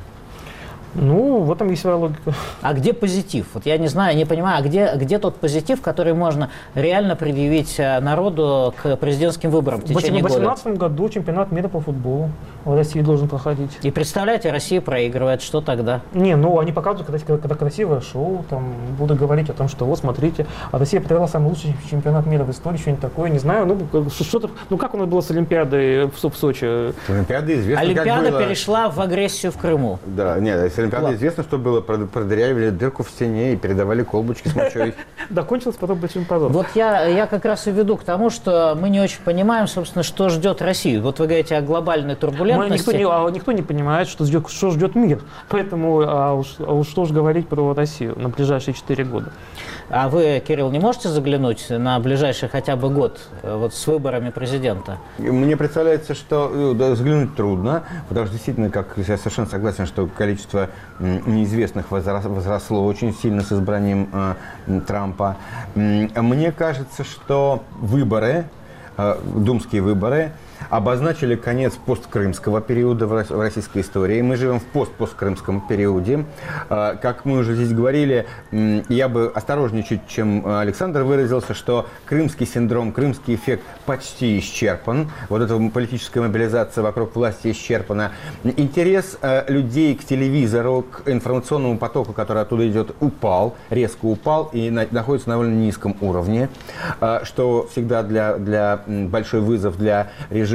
Ну, в этом есть своя логика. А где позитив? Вот я не знаю, не понимаю, а где, где тот позитив, который можно реально предъявить народу к президентским выборам в течение года? В две тысячи восемнадцатом году чемпионат мира по футболу в России должен проходить. И представляете, Россия проигрывает, что тогда? Не, ну они показывают, когда, когда красивое шоу, там будут говорить о том, что вот смотрите, а Россия провела самый лучший чемпионат мира в истории, что-нибудь такое, не знаю, ну что-то, ну как у нас было с Олимпиадой в, в Сочи? Олимпиада известно, Олимпиада как было... перешла в агрессию в Крыму. Да, нет, Олимпиада известно, что было, продырявили дырку в стене и передавали колбочки с мочой. Да, кончилось потом большим позором. Вот я, я как раз и веду к тому, что мы не очень понимаем, собственно, что ждет Россию. Вот вы говорите о глобальной турбулентности. Никто не, а никто не понимает, что ждет, что ждет мир. Поэтому а уж, а уж что ж говорить про Россию на ближайшие четыре года. А вы, Кирилл, не можете заглянуть на ближайший хотя бы год вот с выборами президента? Мне представляется, что да, заглянуть трудно, потому что действительно, как я совершенно согласен, что количество неизвестных возросло очень сильно с избранием э, Трампа. Мне кажется, что выборы, э, думские выборы, обозначили конец посткрымского периода в российской истории. Мы живем в пост-посткрымском периоде. Как мы уже здесь говорили, я бы осторожнее чуть, чем Александр выразился, что крымский синдром, крымский эффект почти исчерпан. Вот эта политическая мобилизация вокруг власти исчерпана. Интерес людей к телевизору, к информационному потоку, который оттуда идет, упал, резко упал и находится на довольно низком уровне, что всегда для, для большой вызов для режима.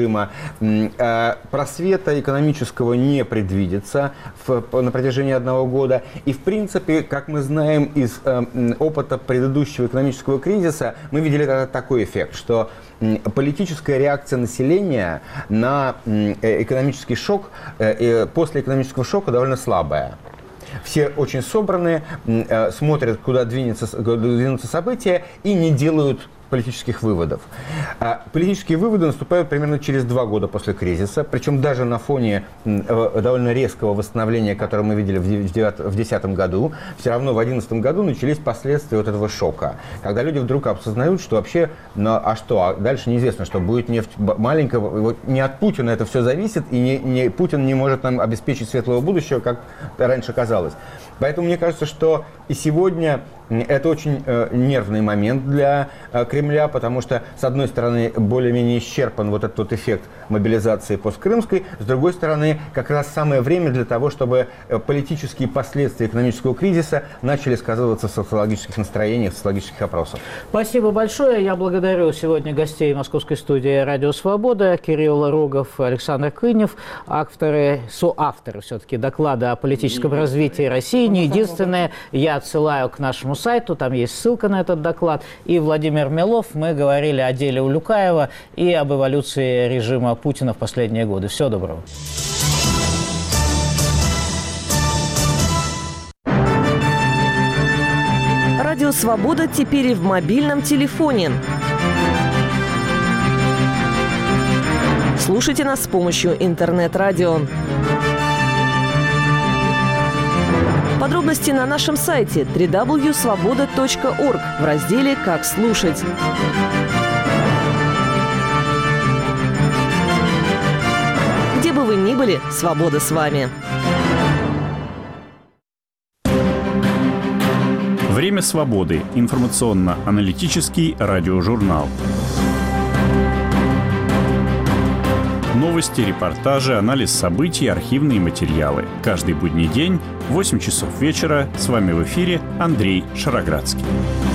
Просвета экономического не предвидится в, на протяжении одного года. И, в принципе, как мы знаем из э, опыта предыдущего экономического кризиса, мы видели тогда такой эффект, что э, политическая реакция населения на э, экономический шок, э, после экономического шока довольно слабая. Все очень собраны, э, смотрят, куда двинется, куда двинутся события и не делают политических выводов. А политические выводы наступают примерно через два года после кризиса, причем даже на фоне э, довольно резкого восстановления, которое мы видели в две тысячи десятом году, все равно в две тысячи одиннадцатом году начались последствия вот этого шока, когда люди вдруг осознают, что вообще, ну, а что, а дальше неизвестно, что будет нефть маленькая, вот не от Путина это все зависит, и не, не, Путин не может нам обеспечить светлого будущего, как раньше казалось. Поэтому мне кажется, что и сегодня это очень э, нервный момент для э, Кремля, потому что, с одной стороны, более-менее исчерпан вот этот вот эффект мобилизации посткрымской, с другой стороны, как раз самое время для того, чтобы э, политические последствия экономического кризиса начали сказываться в социологических настроениях, в социологических опросах. Спасибо большое. Я благодарю сегодня гостей московской студии «Радио Свобода», Кирилл Рогов, Александр Кынев, авторы, соавторы все-таки доклада о политическом развитии России. Не единственное, я отсылаю к нашему сайту, там есть ссылка на этот доклад. И Владимир Милов. Мы говорили о деле Улюкаева и об эволюции режима Путина в последние годы. Всего доброго. Радио «Свобода» теперь и в мобильном телефоне. Слушайте нас с помощью интернет-радио. Подробности на нашем сайте дабл ю дабл ю дабл ю точка свобода точка орг в разделе «Как слушать». Где бы вы ни были, свобода с вами. Время свободы. Информационно-аналитический радиожурнал. Новости, репортажи, анализ событий, архивные материалы. Каждый будний день в восемь часов вечера. С вами в эфире Андрей Шароградский.